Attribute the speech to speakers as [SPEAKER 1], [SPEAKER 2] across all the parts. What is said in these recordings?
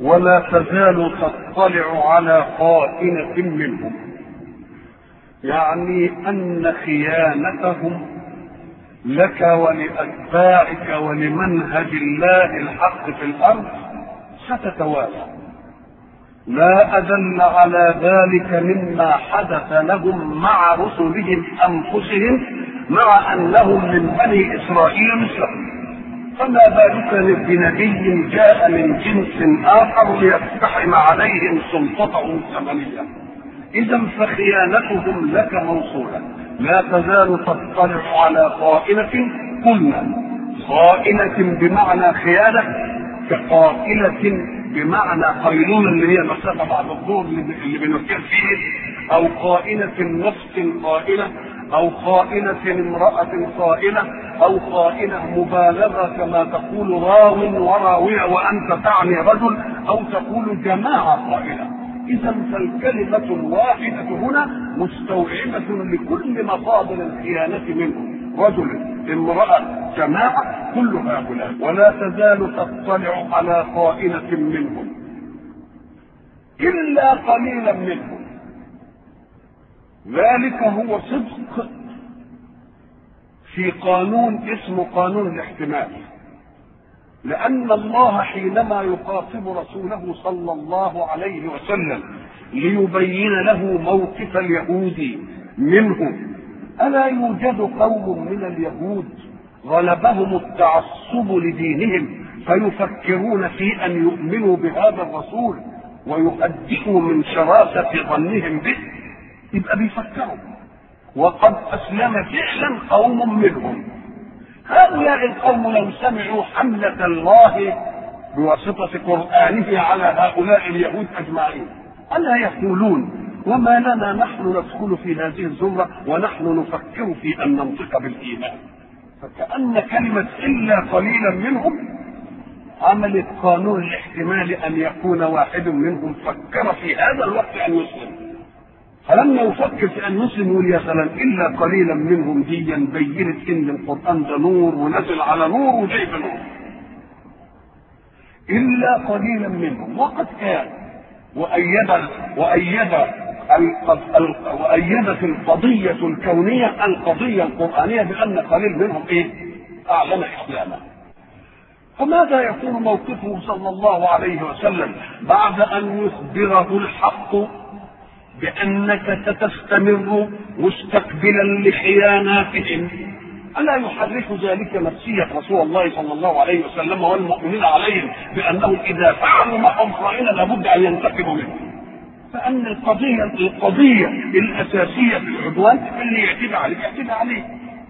[SPEAKER 1] ولا تزال تطلع على خائنة منهم، يعني أن خيانتهم لك ولأتباعك ولمنهج الله الحق في الأرض ستتوالى. لا أدل على ذلك مما حدث لهم مع رسلهم أنفسهم، مع أنهم من بني إسرائيل مثلهم، فما بالك بنبي جاء من جنس آخر ليقتحم عليهم سلطتهم الثمنية. إذا فخيانتهم لك موصولة. لا تزال تطلع على خائنة، قلنا خائنة بمعنى خيانة، كقائلة بمعنى قيلولة اللي هي مسافة بعد الظهر اللي بنفكر فيه، أو قائنة نفس قائلة، أو قائنة امرأة قائلة، أو قائنة مبالغة كما تقول راو وراوية وأنت تعني رجل، أو تقول جماعة قائلة. إذا فالكلمة الواحدة هنا مستوعبة لكل مصادر الخيانة منهم، رجل امرأة جماعة كل هؤلاء. ولا تزال تطلع على خائنة منهم إلا قليلا منهم. ذلك هو صدق في قانون اسمه قانون الاحتمال، لأن الله حينما يخاطب رسوله صلى الله عليه وسلم ليبين له موقف اليهود منه، ألا يوجد قوم من اليهود غلبهم التعصب لدينهم فيفكرون في أن يؤمنوا بهذا الرسول ويهدئوا من شراسة ظنهم به؟ يبقى بيفكروا، وقد أسلم فعلا قوم منهم. هؤلاء القوم لو سمعوا حملة الله بواسطة قرآنه على هؤلاء اليهود أجمعين ألا يقولون وما لنا نحن ندخل في هذه الزمرة ونحن نفكر في أن ننطق بالإيمان؟ فكأن كلمة إلا قليلا منهم عملت قانون الاحتمال أن يكون واحد منهم فكر في هذا الوقت أن يسلم، فلما يفكر في أن يسلم يقول يا سلام إلا قليلا منهم ديا بينت إن القرآن ده نور ونزل على نور وجاي بنور. إلا قليلا منهم، وقد كان وأيدت القضية الكونية القضية القرآنية بأن قليل منهم أعلن إسلاما. فماذا يكون موقفه صلى الله عليه وسلم بعد أن يخبره الحق بأنك ستستمر مستقبلا لخياناتهم؟ ألا يحرك ذلك نفسية رسول الله صلى الله عليه وسلم والمؤمنين عليهم بأنهم إذا فعلوا معهم خائنا لابد أن ينتقموا منهم؟ فأن القضية الأساسية في العدوان اللي يعتدى عليه يعتدى عليه.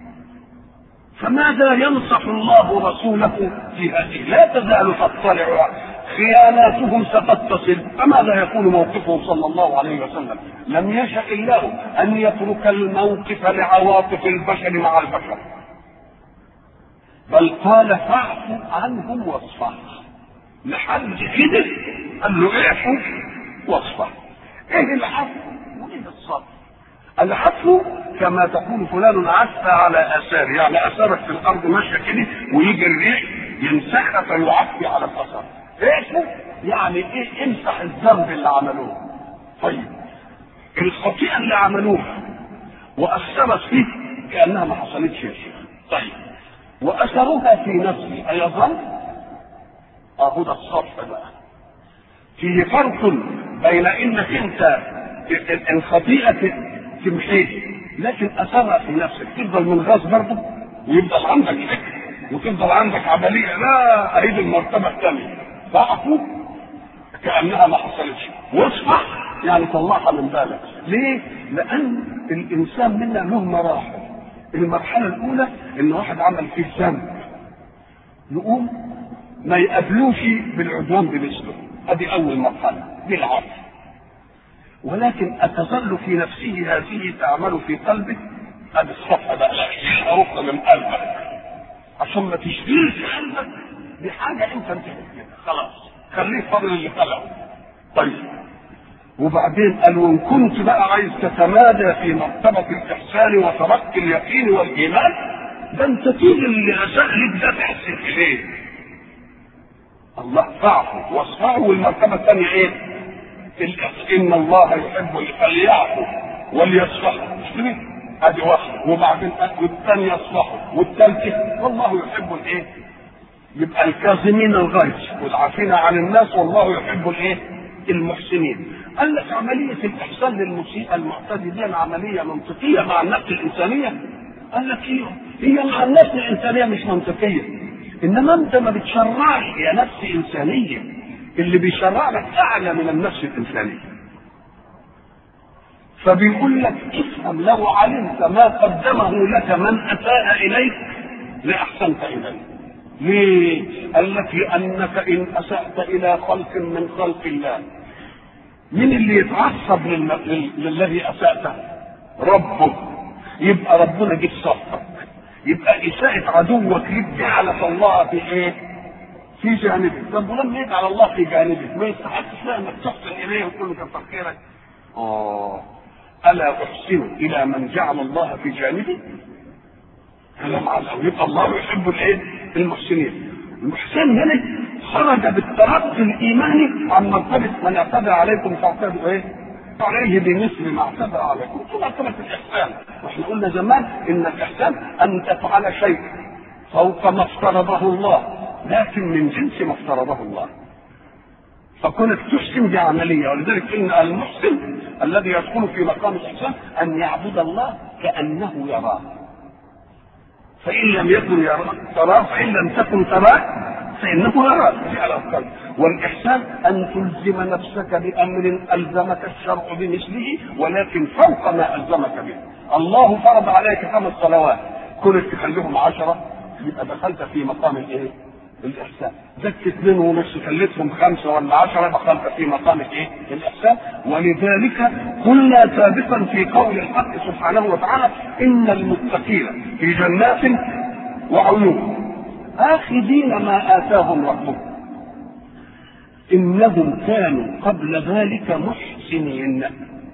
[SPEAKER 1] فماذا ينصح الله رسوله في هذه؟ لا تزال تطلع، خياناتهم ستتصل. فماذا يكون موقفه صلى الله عليه وسلم؟ لم يشأ الله أن يترك الموقف لعواطف البشر مع البشر، بل قال فاعف عنهم واصفح. لحد كده قال له اعفوا واصفح. ايه العفو وايه الصفح؟ العفو كما تقول فلان عفى على اثار، يعني اثارك في الارض ماشيه كده ويجي الريح يمسحها فيعفي على الاثر. اعفو يعني ايه؟ امسح الذنب اللي عملوه. طيب الخطيئه اللي عملوها واثرت فيه كانها ما حصلتش يا شيخ، طيب واثروها في نفسي ايضا اهو ده الصفح بقى. فيه فرق بين انك انت الخطيئه تمحيه لكن اثرها في نفسك تفضل من غاز برضه ويفضل عندك فكر وتفضل عندك عمليه، لا اريد المرتبه الثانيه. فاعفو كانها ما حصلتش، واصفح يعني طلعها من بالك. ليه؟ لان الانسان منا له مراحل. المرحله الاولى ان واحد عمل فيه ذنب يقوم ما يقابلوش بالعدوان بمثله، هذه اول مرحله بالعفو. ولكن أتظل في نفسه هذه تعمل في قلبه، هذه الصفحة بقى لا من قلبك عشان ما تشغلش قلبك بحاجة أنت انتهت منها، خلاص خليه فضل اللي خلقه. طيب وبعدين قال وإن كنت بقى عايز تتمادى في مرتبة الإحسان وترك اليقين والإيمان، ده أنت تيجي اللي أسألك ده تحسن إليه. الله فاعفوا واصفحوا، والمرتبه الثانيه ايه؟ ان الله يحب فليعفوا وليصفحوا، مش كده؟ ادي واحده، وبعدين والثانيه يصفحوا، والثالثه والله يحب الايه؟ يبقى الكاظمين الغيظ والعافين عن الناس والله يحب الايه؟ المحسنين. قال لك عمليه الاحسان للمسيء المعتدي دي عمليه منطقيه مع النفس الانسانيه. قال لك هي مع النفس الانسانيه مش منطقيه، انما انت ما بتشرعش يا نفس انسانيه، اللي بيشرع لك اعلى من النفس الانسانيه. فبيقول لك افهم لو علمت ما قدمه لك من اساء اليك لاحسنت اليه. ليه؟ قال لك لانك ان اسأت الى خلق من خلق الله، مين اللي يتعصب للذي اسأته؟ ربه. يبقى ربنا جه صفك، يبقى اساءة عدوك ليك جعلت الله في ايه؟ في جانبك. طب ولما يجعل الله في جانبك ما يستحقش لا انك تحسن اليه وتقول له كتر خيرك؟ الا احسن الى من جعل الله في جانبي؟ كلام على يبقى الله يحب الايه؟ المحسنين. المحسن هنا خرج بالترقي الايماني عن مرتبه من اعتدى عليكم فاعتدوا ايه؟ عليه بمثل ما اعتدى عليكم. ثم مرتبه الاحسان، واحنا قلنا زمان ان الاحسان ان تفعل شيء فوق ما افترضه الله لكن من جنس ما افترضه الله. فكونك تحسن بعمليه، ولذلك ان المحسن الذي يدخل في مقام الاحسان ان يعبد الله كانه يراه. فإن لم يكن تراه، فإن لم تكن تراه فإنه يراك على القلب. والإحسان أن تلزم نفسك بأمر ألزمك الشرع بمثله ولكن فوق ما ألزمك به. الله فرض عليك 5 صلوات، كنت تخليهم 10 يبقى دخلت في مقام الايه؟ الإحسان. زدت 2.5 خليتهم 5 ولا 10 دخلت في مقام الايه؟ الإحسان. ولذلك قلنا سابقا في قول الحق سبحانه وتعالى إن المتقين في جنات وعيون آخذين ما آتاهم ربهم إنهم كانوا قبل ذلك محسنين.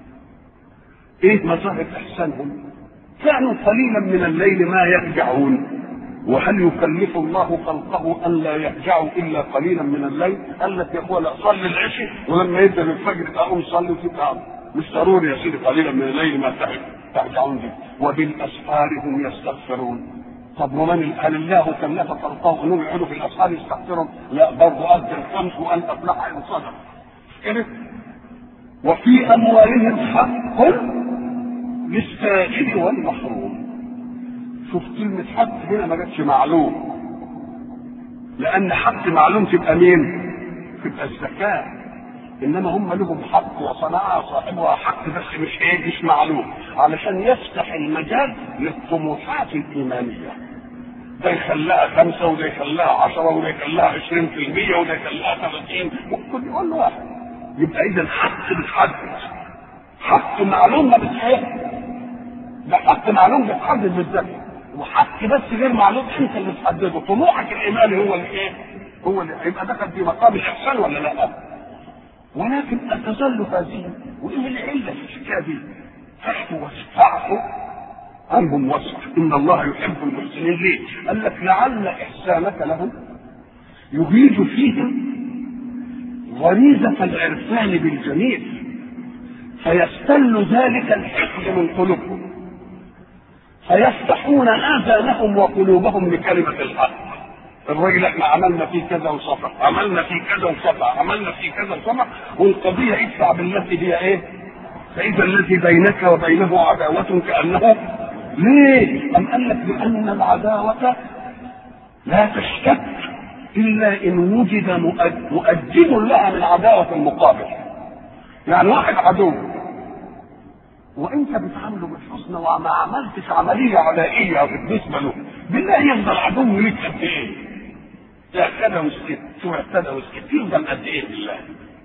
[SPEAKER 1] إيه مظاهر إحسانهم؟ كانوا قليلا من الليل ما يرجعون. وهل يكلف الله خلقه ان لا يرجعوا الا قليلا من الليل؟ قال لك يا اخوه لا صلي العشاء ولما يبدا الفجر اقوم صلي وتبقى مش ضروري يا سيدي قليلا من الليل ما ترجعون به. وبالاسحار هم يستغفرون. طب ومن قال الله كلف خلقه انهم يقعدوا في الاسحار يستغفرون؟ لا برضه ادى الخمس وان افلح ان صدق كده. وفي اموالهم حق للسائل والمحروم. شوف كلمة حق هنا ما جاتش معلوم، لأن حق معلوم تبقى مين؟ تبقى الزكاة. إنما هم لهم حق وصنعها صاحبها حق بس مش إيه؟ مش معلوم، علشان يفتح المجال للطموحات الإيمانية. ده يخليها 5 وده يخليها 10 وده يخليها 20% وده يخليها 30 وكل يقول واحد. يبقى إذا حق بتحدد، حق معلوم ما بتحدد. ده حق معلوم بتحدد بالذات، وحق بس غير معلوم انت اللي تحدده. طموحك الايماني هو اللي ايه؟ هو اللي يبقى دخل في مقام الاحسان ولا لا؟ ولكن تظل هذه وايه العله في الحكايه دي؟ فاعفوا عنهم واصفح ان الله يحب المحسنين. ليه؟ قال لك لعل احسانك لهم يهيج فيهم غريزه العرفان بالجميل فيستل ذلك الحقد من قلوبهم فيفتحون آذانهم وقلوبهم لكلمة الحق. الراجل احنا عملنا فيه كذا وصفح، عملنا فيه كذا وصفح، عملنا فيه كذا وصفح، والقضية ادفع بالتي هي ايه؟ فإذا الذي بينك وبينه عداوة كأنه. ليه؟ أم قال لك لأن العداوة لا تشتد إلا إن وجد مؤجل لها من عداوة المقابل. يعني واحد عدو وانت بتعامله بالحسنى وما عملتش عمليه عدائيه بالنسبه له، بالله يفضل عدو ليك قد ايه؟ اعتدى وسكت، شو اعتدى وسكت، يفضل قد ايه بالله؟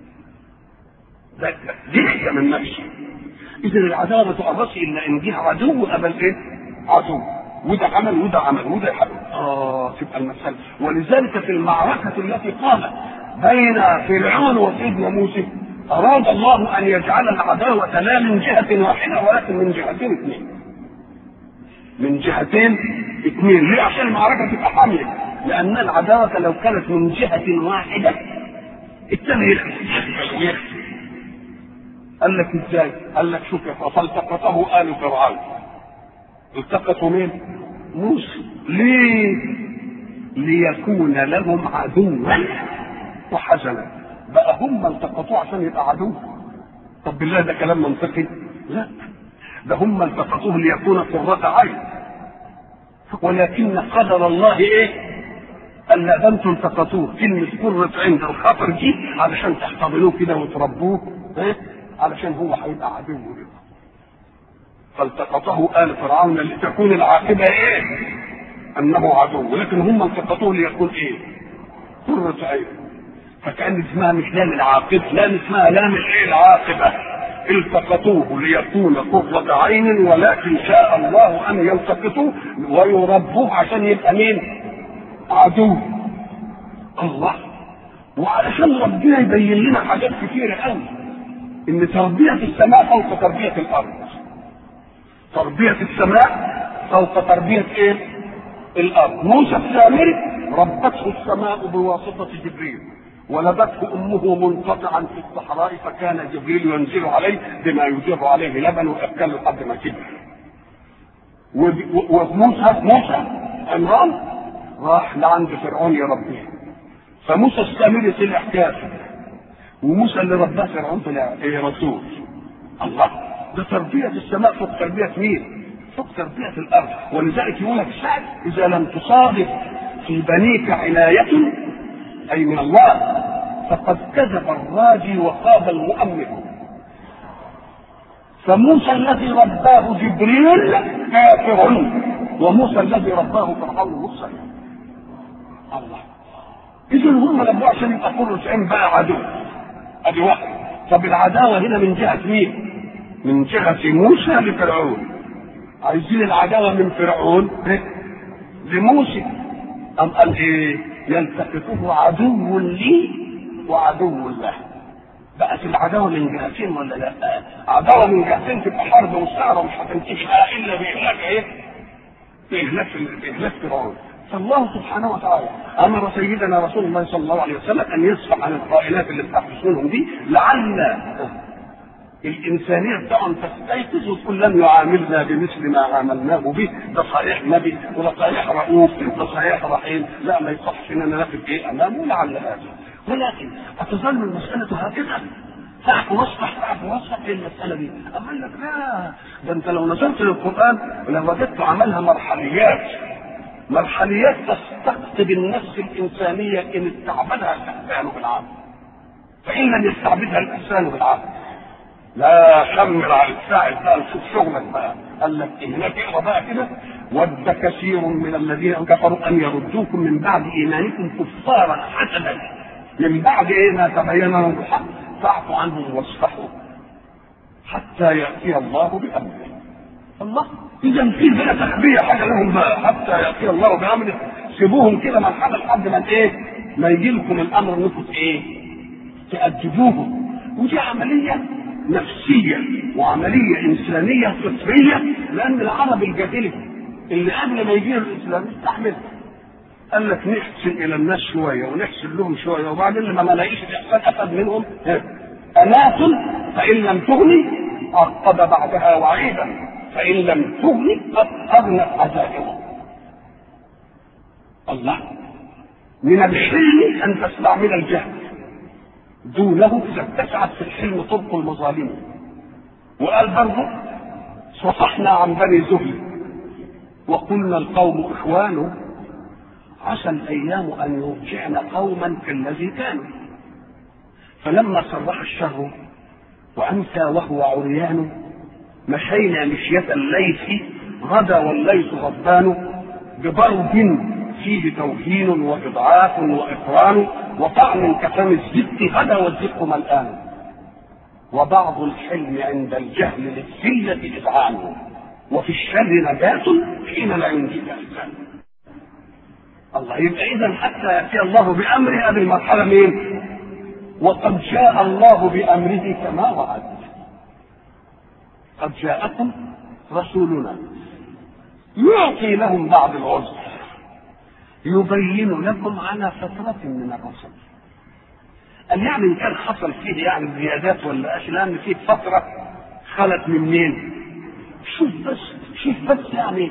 [SPEAKER 1] دي حاجه من نفسه. اذا العداوه ما تقرصش الا ان جه عدو قبل ايه؟ عدو، وده عمل وده عمل وده حل. تبقى المساله. ولذلك في المعركه التي قامت بين فرعون وسيدنا موسى أراد الله أن يجعل العداوة لا من جهة واحدة ولكن من جهتين اثنين. من جهتين اثنين. ليه؟ عشان المعركة تبقى حامية. لأن العداوة لو كانت من جهة واحدة الثاني يخفي. قال لك ازاي؟ قال لك شوف، فالتقطه آل فرعون. التقطوا مين؟ موسى. ليه؟ ليكون لهم عدوا وحزنا. بقى هم التقطوه عشان يبقى عدو؟ طب بالله ده كلام منطقي؟ لا، ده هم التقطوه ليكون قرة عين. ولكن قدر الله ايه؟ ألا ده انتم التقطوه كلمة قرة عين الخطر دي علشان تحتضنوه كده وتربوه، ايه؟ علشان هو هيبقى عدو لكم. فالتقطه آل فرعون لتكون العاقبة ايه؟ انه عدو، لكن هم التقطوه ليكون ايه؟ قرة عين. فكان اسمها مش لام العاقبة، لام اسمها لام الايه؟ العاقبة. التقطوه ليكون قرة عين، ولكن شاء الله ان يلتقطوه ويربوه عشان يبقى مين؟ عدو. الله. وعلشان ربنا يبين لنا حاجات كتيرة قوي، ان تربية السماء فوق تربية الارض. تربية السماء فوق تربية ايه؟ الارض. موسى السامري ربته السماء بواسطة جبريل، ولدته امه منقطعا في الصحراء، فكان جبريل ينزل عليه بما يجر عليه لبن ويأكل لحد ما كبر. وموسى عمران راح لعند فرعون يربيه، فموسى السامري طلع كافر، وموسى اللي رباه فرعون طلع رسول. الله. ده تربية السماء فوق تربية مين؟ فوق تربية الأرض. ولذلك يقول لك سعد إذا لم تصادف في بنيك عناية أي من الله فقد كذب الراجي وخاب المؤمن. فموسى الذي رباه جبريل كافر، وموسى الذي رباه فرعون مسلم. الله. إذا هم ربوه عشان يبقى قرة عين بقى عدو. أدي واحد. طب العداوة هنا من جهة مين؟ من جهة موسى لفرعون. عايزين العداوة من فرعون لموسى. أم قال إيه؟ يلتقطه عدو لي وعدو له. بقت العداوة من جهتين ولا لا؟ عداوة من جهتين تبقى حرب مستعرة مش هتنتهي إلا بإهلاك إيه؟ بإهلاك فرعون. فالله سبحانه وتعالى امر سيدنا رسول الله صلى الله عليه وسلم ان يصفح عن القائلات اللي بتحدث منهم دي، لعل الانسانيه بتاعهم تستيقظ وتقول لن يعاملنا بمثل ما عاملناه به، ده صحيح نبي وده صحيح رؤوف ده صحيح رحيم، لا ما يصحش اننا ناخد ايه امامه لعل هذا. ولكن هتظل المساله هكذا تعرف واصفح تعرف واصفح في المساله دي. اقول لك لا، ده انت لو نظرت للقران لو وجدت عملها مرحليات تستقطب النفس الإنسانية إن استعبدها الإنسان بالعقل، فإن لم يستعبدها الإنسان بالعقل لا شمر على الساعد بقى نشوف شغلك بقى. قال لك هناك اقرا بقى كده: ود كثير من الذين كفروا أن يردوكم من بعد إيمانكم كفارا حسدا من بعد ما تبين لهم الحق فاعفوا عنهم واصفحوا حتى يأتي الله بأمره. الله. إذا في بقى تخبيه حاجة لهم بقى حتى يأتي الله بأمره. سيبوهم كده مرحلة لحد ما ما يجي لكم الأمر انكم تأدبوهم. ودي عملية نفسية وعملية إنسانية فطرية، لأن العرب الجاهلي اللي قبل ما يجي الإسلام استحملها. قال لك نحسن إلى الناس شوية ونحسن لهم شوية، وبعدين لما ما لاقيش الإحسان أخذ منهم أناة فإن لم تغني عقب بعدها وعيدا، فإن لم تغني أغنت عزائمه. الله. من الحلم أن تستعمل الجهل دونه إذا اتسعت في الحلم طرق المظالم. وقال برضه: صفحنا عن بني زهل وقلنا القوم إخوانه عسى الأيام أن يرجعن قوما كالذي كانوا. فلما صرح الشر وأمسى وهو عريان مشينا مشية الليث غدا والليث غضبان بضرب فيه توهين وإضعاف وإقران وطعن كفم الزبد غدا والزبد ملآن وبعض الحلم عند الجهل للذلة إذعان وفي الشر نجاة حين لا ينجي الإحسان. الله. يبقى إذا حتى يأتي الله بأمره هذه المرحلة مين؟ وقد جاء الله بأمره كما وعد. قد جاءكم رسولنا يعطي لهم بعض العذر، يبين لكم على فترة من الرسل. قال يعني إن كان حصل فيه يعني زيادات ولا أشياء، لأن فيه فترة خلت من مين؟ شوف بس يعني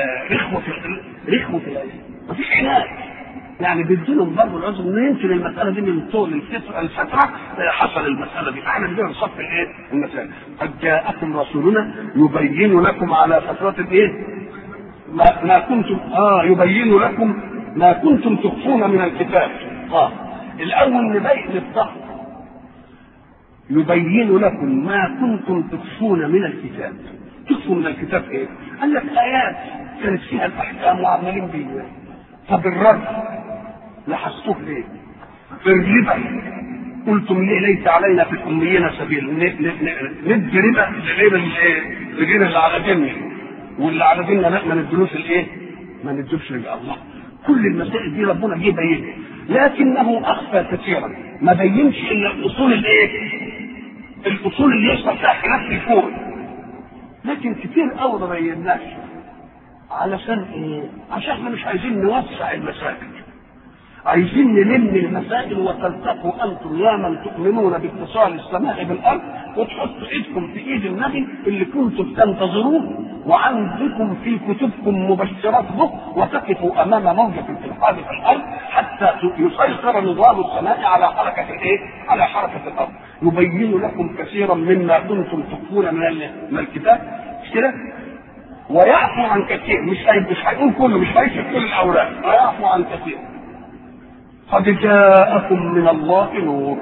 [SPEAKER 1] رخوة العلم، مفيش عناد. يعني بيديلهم برضه العذر ان يمكن المساله دي من طول الفتره حصل المساله دي، فاحنا بدنا نصف الايه؟ المساله. قد جاءكم رسولنا يبين لكم على فترة ايه؟ ما كنتم يبين لكم ما كنتم تخفون من الكتاب. الاول نبين الصح، يبين لكم ما كنتم تخفون من الكتاب. تخفوا من الكتاب ايه؟ قال لك ايات كانت فيها الاحكام وعمالين بيها. طب الرد لاحظتوه ليه؟ في الربا قلتم ليه ليس علينا في الاميين سبيل، ندي ربا لغير اللي على ديننا، واللي على ديننا لا ما ندلوش الايه؟ ما ندلوش ربا. الله كل المسائل دي ربنا جه بينها، لكنه اخفى كثيرا، ما بينش الا الاصول الايه؟ الاصول اللي يحصل فيها خلاف في الكون، لكن كتير قوي ما بيناش. علشان ايه؟ عشان احنا مش عايزين نوسع المسائل، عايزين نلم المسائل وتلتقوا انتم يا من تؤمنون باتصال السماء بالارض وتحطوا ايدكم في ايد النبي اللي كنتم تنتظروه وعندكم في كتبكم مبشرات به، وتقفوا امام موجة الالحاد في الارض حتى يسيطر نظام السماء على حركة الايه؟ على حركة الارض. يبين لكم كثيرا مما كنتم تخفون من الكتاب كده، ويعفو عن كثير. مش هيقول كله، مش هيشف كل الاوراق، ويعفو عن كثير. قد جاءكم من الله نور.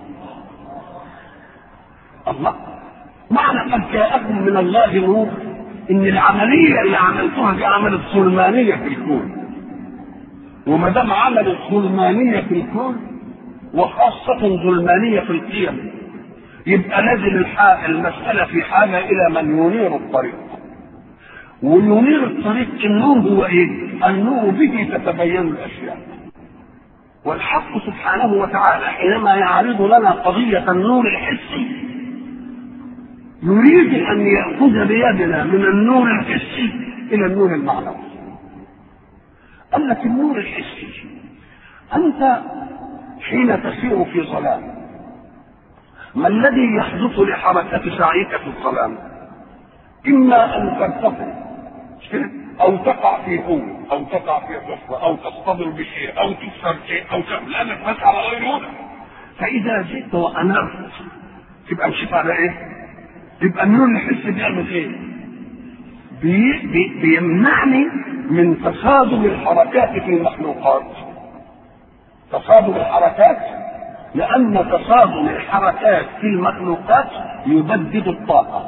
[SPEAKER 1] الله معنى قد جاءكم من الله نور ان العمليه اللي عملتوها دي عملت ظلمانيه في الكون، وما دام عملت ظلمانيه في الكون وخاصه ظلمانيه في القيم، يبقى لازم المساله في حاجه الى من ينير الطريق. وينير الطريق النور هو ايه؟ النور به تتبين الاشياء. والحق سبحانه وتعالى حينما يعرض لنا قضية النور الحسي يريد أن يأخذ بيدنا من النور الحسي إلى النور المعنوي. قال لك النور الحسي، أنت حين تسير في ظلام ما الذي يحدث لحركة سعيك في الظلام؟ إما أن ترتفع أو تقع في هول أو تقع في حفرة أو تصطدم بشيء أو تكسر شيء أو تبلغ بس على غير هدى. فإذا جئت وأنرت تبقى مشيت على إيه؟ يبقى النور الحسي بيعمل إيه؟ بيمنعني من تصادم الحركات في المخلوقات. تصادم الحركات، لأن تصادم الحركات في المخلوقات يبدد الطاقة،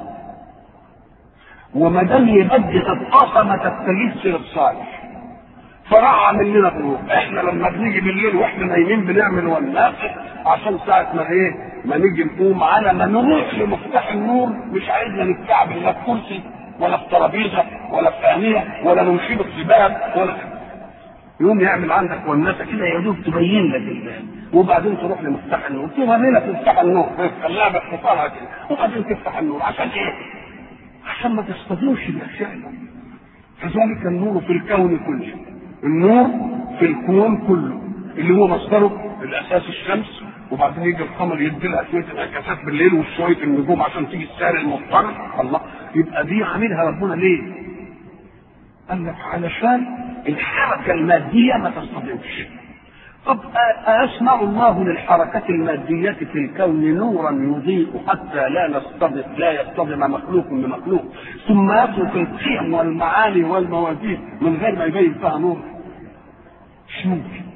[SPEAKER 1] وما دام يبدد الطاقه ما تستجيبش للصالح، فراح عامل لنا ظروف. احنا لما بنيجي بالليل واحنا نايمين بنعمل وننافق عشان ساعه ما ايه؟ ما نيجي نقوم على ما نروح لمفتاح النور مش عايزنا نتكعب لا في كرسي ولا في ترابيزه ولا في ثانيه ولا نشيل السباب ولا يوم يعمل عندك وناسه كده يا دوب تبين لك الله، وبعدين تروح لمفتاح النور توري لك مفتاح النور خليها باختصارها كده، وبعدين تفتح النور عشان ايه؟ عشان ما تصطدمش بالاشياء. كذلك النور في الكون كله، النور في الكون كله اللي هو مصدره الاساس الشمس، وبعدين يجي القمر يدي لها شويه الانعكاسات بالليل وشويه النجوم عشان تيجي السائر المضطرب. الله يبقى دي عاملها ربنا ليه؟ قال لك علشان الحركه الماديه ما تصطدمش. طب أسمع الله للحركات المادية في الكون نورا يضيء حتى لا يصطدم مخلوق بمخلوق، ثم يترك القيم والمعاني والموازين من غير ما يبين فيها نور؟ شو؟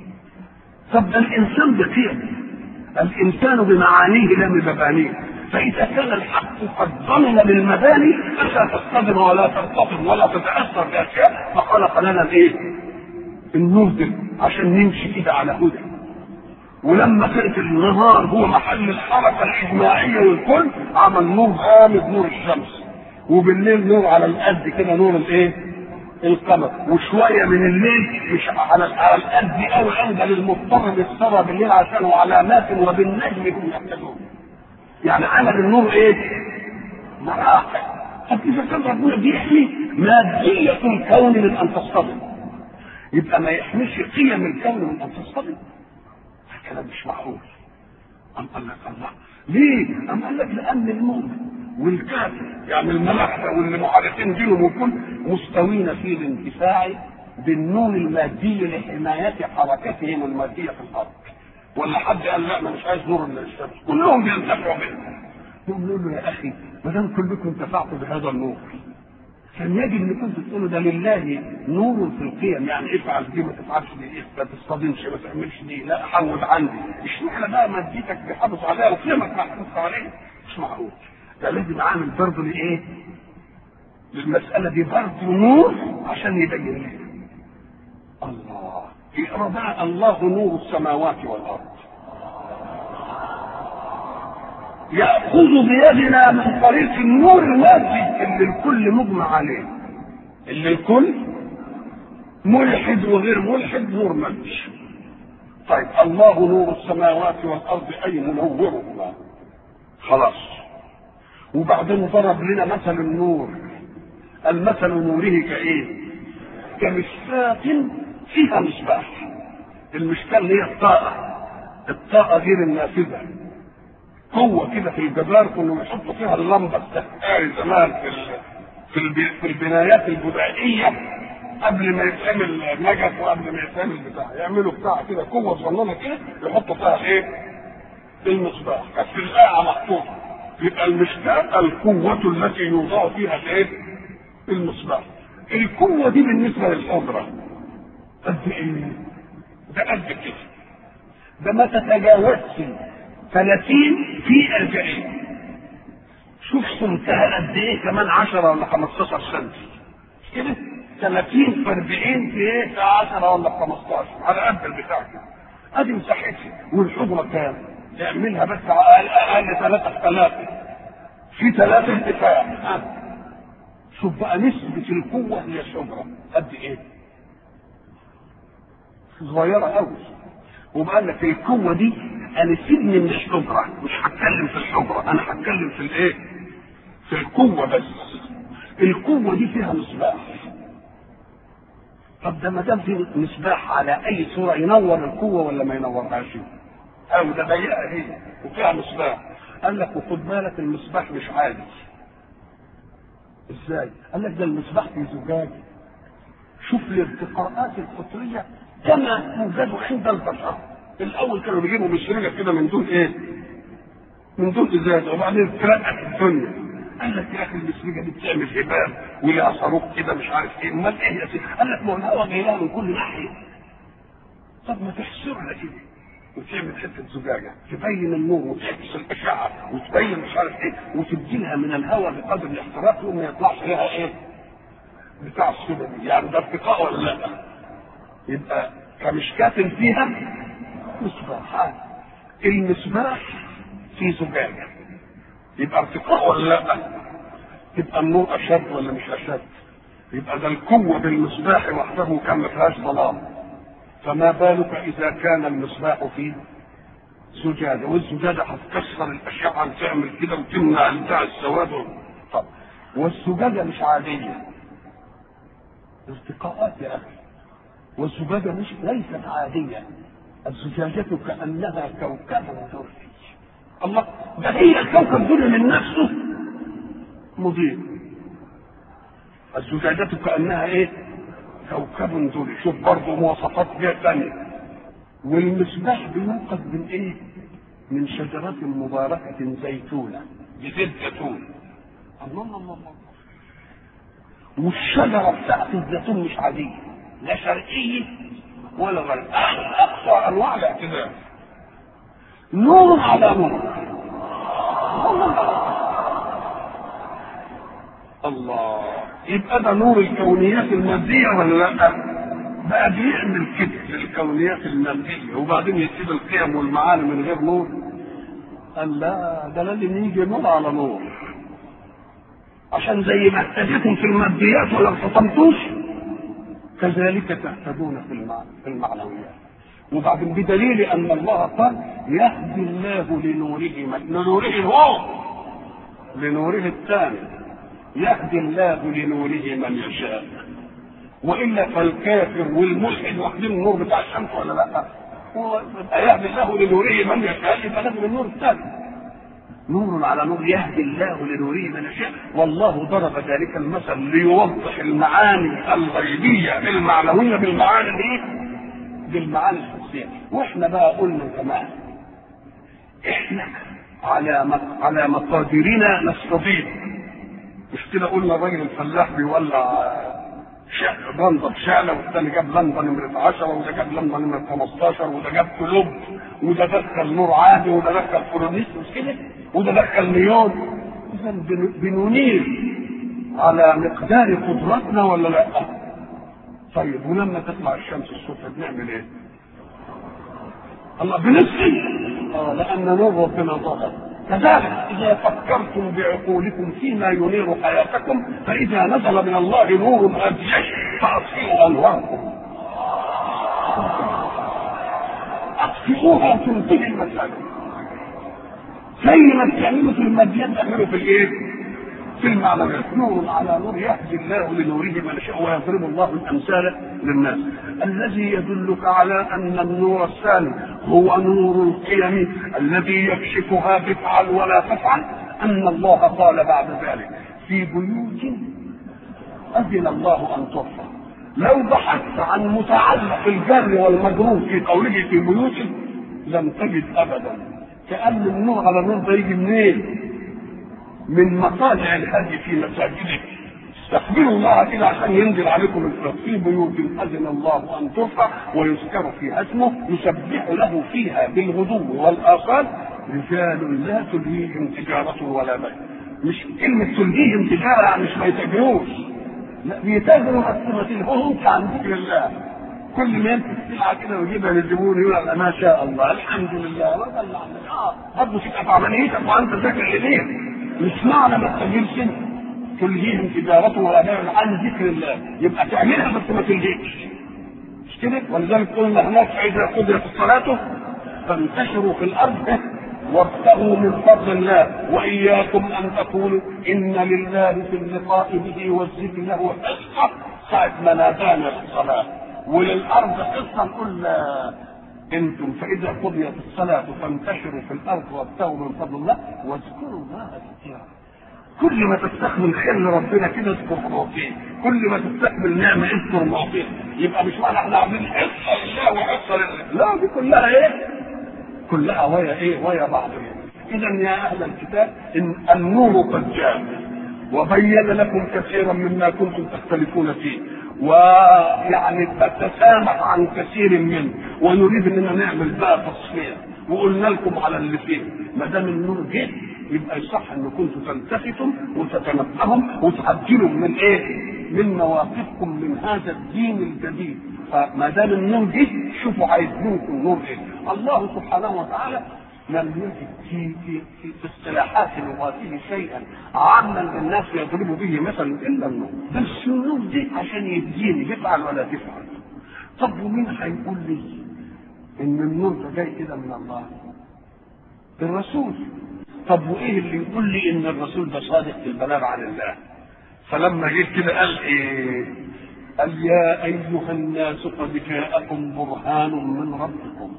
[SPEAKER 1] طب الإنسان بقيم، الإنسان بمعانيه لا بمبانيه، فإذا كان الحق قد ضمن للمباني فلا تصطدم ولا ترتطم ولا تتأثر بأشياء، فخلق لنا الإيه؟ النور ده عشان نمشي كده على هدى. ولما كانت النهار هو محل الحركه الاجماعيه والكل عمل نور غامض نور الشمس، وبالليل نور على القد كده نور الايه؟ القمر، وشويه من الليل مش على القد قوي عند للمضطر بالسرى بالليل عشان علامات وبالنجم هم يهتدون. يعني عمل النور ايه؟ مراحل. طب اذا كان ربنا بيحمي ماديه الكون من ان تصطدم، يبقى ما يحملش قيم الكون من ان تصطدم. الكلام مش معقول. أم قال لك الله ليه؟ أم قال لك لأن المؤمن والكافر يعني الملاحدة واللي معارضين دينهم وكل مستوين في الانتفاع بالنور المادي لحماية حركتهم المادية في الأرض. ولا حد قال لا أنا مش عايز نور الشمس، كلهم بينتفعوا به. نقول له يا أخي ما دام كلكم انتفعتوا بهذا النور كان يجب ان كنت تقولوا ده لله نور في القيم، يعني افعل دي ما تفعلش دي، ما تصطدمش ما تعملش دي، لا حول عندي. اشمعنى بقى مادتك بيحافظ عليها وقيمك محافظ عليها؟ مش معقول. ده لازم عامل برضه لايه؟ للمساله دي برضه نور عشان يبين لنا. الله يقرا بقى الله نور السماوات والارض يأخذ بيدنا من طريق النور المادي اللي الكل مجمع عليه، اللي الكل ملحد وغير ملحد نور مادي. طيب الله نور السماوات والأرض أي منورهما، خلاص. وبعدين ضرب لنا مثل النور، المثل نوره كإيه؟ كمشكاة فيها مصباح. المشكاة اللي هي الطاقة غير النافذة، قوة كده في الجدار كانوا يحطوا فيها اللمبة السحاري زمان في البنايات البدائية قبل ما يتعمل نجف وقبل ما يتعمل بتاع، يعملوا بتاع كده قوة صغننة كده يحطوا فيها ايه؟ المصباح. كانت في القاعة محطوطة. يبقى المشكاة القوة التي يوضع فيها الايه؟ المصباح. القوة دي بالنسبة للحجرة قد ايه؟ ده قد كده. ده ما تتجاوزش 30 في 40. شوف سمتها قد ايه كمان 10 ولا 15 سنتي كده. 30 في 40 في ايه؟ في 10 ولا 15 على قد البتاع كده. ادي مساحتها. والحجره كام؟ تعملها بس اقل 3 في 3 في 3 ارتفاع. شوف بقى نسبة القوة هي الحجره قد ايه؟ صغيرة قوي. وبقى لك القوة دي انا سيبني من الحجرة، مش هتكلم في الحجرة، انا هتكلم في الايه؟ في القوة بس. القوة دي فيها مصباح. طب ده ما دام في مصباح على اي صورة ينور القوة ولا ما ينورهاش؟ او ده ضيقة هي وفيها مصباح. قال لك وخد بالك المصباح مش عادي. ازاي؟ قال لك ده المصباح في زجاج. شوف الارتقاءات الفطرية كما توجد عند البشر. الاول كانوا بيجيبوا مشرقه كده من دون ايه؟ من دون ازازه، وبعدين ترقت الدنيا. قال لك يا اخي المشرقه دي بتعمل هباب ولها صاروخ كده مش عارف ايه، امال ايه يا سيدي؟ قال لك ما هو الهواء جاي لها من كل ناحيه. طب ما تحصرها كده وتعمل حته زجاجه تبين النور وتعكس الاشعه وتبين مش عارف ايه وتدي لها من الهواء بقدر الاحتراق وما يطلعش فيها ايه؟ بتاع السودا دي. يعني ده ارتقاء ولا لا؟ يبقى كمشكاة فيها مصباح. المصباح في زجاجة يبقى ارتقاء ولا لا؟ يبقى النور اشد ولا مش اشد؟ يبقى ده القوة بالمصباح وحده كان ما فيهاش ظلام. فما بالك اذا كان المصباح في زجاجة، والزجاجة هتكسر الاشعة وتعمل كده وتمنع بتاع السواد. طب والزجاجة مش عادية، ارتقاءات يا اخي. والزجاجة ليست عادية. الزجاجة كأنها كوكب دري. الله، ده هي الكوكب دري من نفسه مضيء. الزجاجة كأنها ايه؟ كوكب دري. شوف برضه مواصفات فيها ثانية. والمصباح بيوقد من ايه؟ من شجرة مباركة زيتونة بزيت زيتون. الله الله الله. والشجرة بتاعت الزيتون مش عادية، لا شرقية ولا غرب، اقصى انواع الاعتدال. نور على نور. الله، يبقى ده نور الكونيات المادية ولا لا؟ بقى بيعمل كده للكونيات المادية وبعدين يسيب القيم والمعاني من غير نور. قال لا، ده لازم يجي نور على نور، عشان زي ما اهتديتم في الماديات ولا ارتطمتوش كذلك تهتدون في المعنويات. وبعدين بدليل ان الله قال يهدي الله لنوره هو لنوره الثاني، يهدي الله لنوره من يشاء. والا فالكافر والملحد واخدين النور بتاع الشمس ولا لا؟ هو يهدي الله لنوره من يشاء، يبقى لازم النور الثاني. نور على نور يهدي الله لنوره من يشاء، والله ضرب ذلك المثل ليوضح المعاني الغيبيه المعنويه بالمعاني الايه؟ بالمعاني الحسيه. واحنا بقى قلنا كمان احنا على مقاديرنا نستطيع. مش كده قلنا الراجل الفلاح بيولع لمبه بشعله، والثاني جاب لمبه نمره 10، وده جاب لمبه نمره 15، وده جاب كلوب، وده دخل نور عادي، وده دخل فورنيس، مش كده؟ وده دخل نيون. اذا بننير على مقدار قدرتنا ولا لا؟ طيب ولما تطلع الشمس الصبح بنعمل ايه؟ الله بنفسي لان نور ربنا ظهر. كذلك اذا فكرتم بعقولكم فيما ينير حياتكم فاذا نزل من الله نور ابيض فاطفئوا انواركم. اطفئوها تنتهي المساجد. زي ما بتعملوا في المدينه تعملوا في الايه؟ في المعنويات. نور على نور يهدي الله لنوره من يشاء ويضرب الله الامثال للناس. الذي يدلك على ان النور الثاني هو نور القيم الذي يكشفها بفعل ولا تفعل، ان الله قال بعد ذلك في بيوت اذن الله ان ترفع. لو بحثت عن متعلق الجر والمجرور في قوله في بيوت لم تجد ابدا، كأن النور على النور ده يجي منين؟ من مطالع الهدي في مساجده. استقبلوا الله كده عشان ينزل عليكم الفرق. في بيوت اذن الله ان ترفع ويذكر فيها اسمه يسبح له فيها بالغدو والاصال رجال لا تلهيهم تجاره ولا بيع. مش كلمه تلهيهم تجاره مش ما يتاجروش، لا بيتاجروا بس ما تلهوهمش عن ذكر الله. كل ما يمسك سلعه كده ويجيبها للزبون يقول ما شاء الله الحمد لله ولا برضه تبقى في عمليتك وانت ذاكر اليه. مش معنى ما تجيبش تلهيهم تجارته ولا بيع عن ذكر الله، يبقى تعملها بس ما تلهيش. مش كده؟ ولذلك قلنا هناك فاذا قضيت الصلاه فانتشروا في الارض وابتغوا من فضل الله واياكم ان تقولوا ان لله في اللقاء به والذكر له حصه ساعه ما نادانا في الصلاه، وللارض حصه نقول انتم فاذا قضيت الصلاه فانتشروا في الارض وابتغوا من فضل الله واذكروا الله كثيرا. كل ما تستقبل خير ربنا كده اذكر معطيه، كل ما تستقبل نعمه اذكر معطيه. يبقى مش معنى احنا عاملين حصه لله وحصه لله، لا دي كلها ايه؟ كلها ويا ايه؟ ويا بعض. اذا يا اهل الكتاب ان النور قد جاء وبين لكم كثيرا مما كنتم تختلفون فيه، ويعني تتسامح عن كثير منه، ونريد اننا نعمل بقى تصفيه وقلنا لكم على اللي فيه. ما دام النور جه يبقى يصح ان كنتم تلتفتوا وتتنبهوا وتعدلوا من ايه؟ من مواقفكم من هذا الدين الجديد. فما دام النور جه شوفوا عايز منكم نور ايه. الله سبحانه وتعالى لم يجد في اصطلاحات لغاته شيئا عاما للناس يضرب به مثلا الا النور. بس النور دي عشان يديني يفعل ولا تفعل. طب ومين هيقول لي ان النور ده جاي كده من الله؟ الرسول. طب وايه اللي يقول لي ان الرسول ده صادق في البلاغ عن الله؟ فلما جيت كده قال ايه؟ قال يا ايها الناس قد جاءكم برهان من ربكم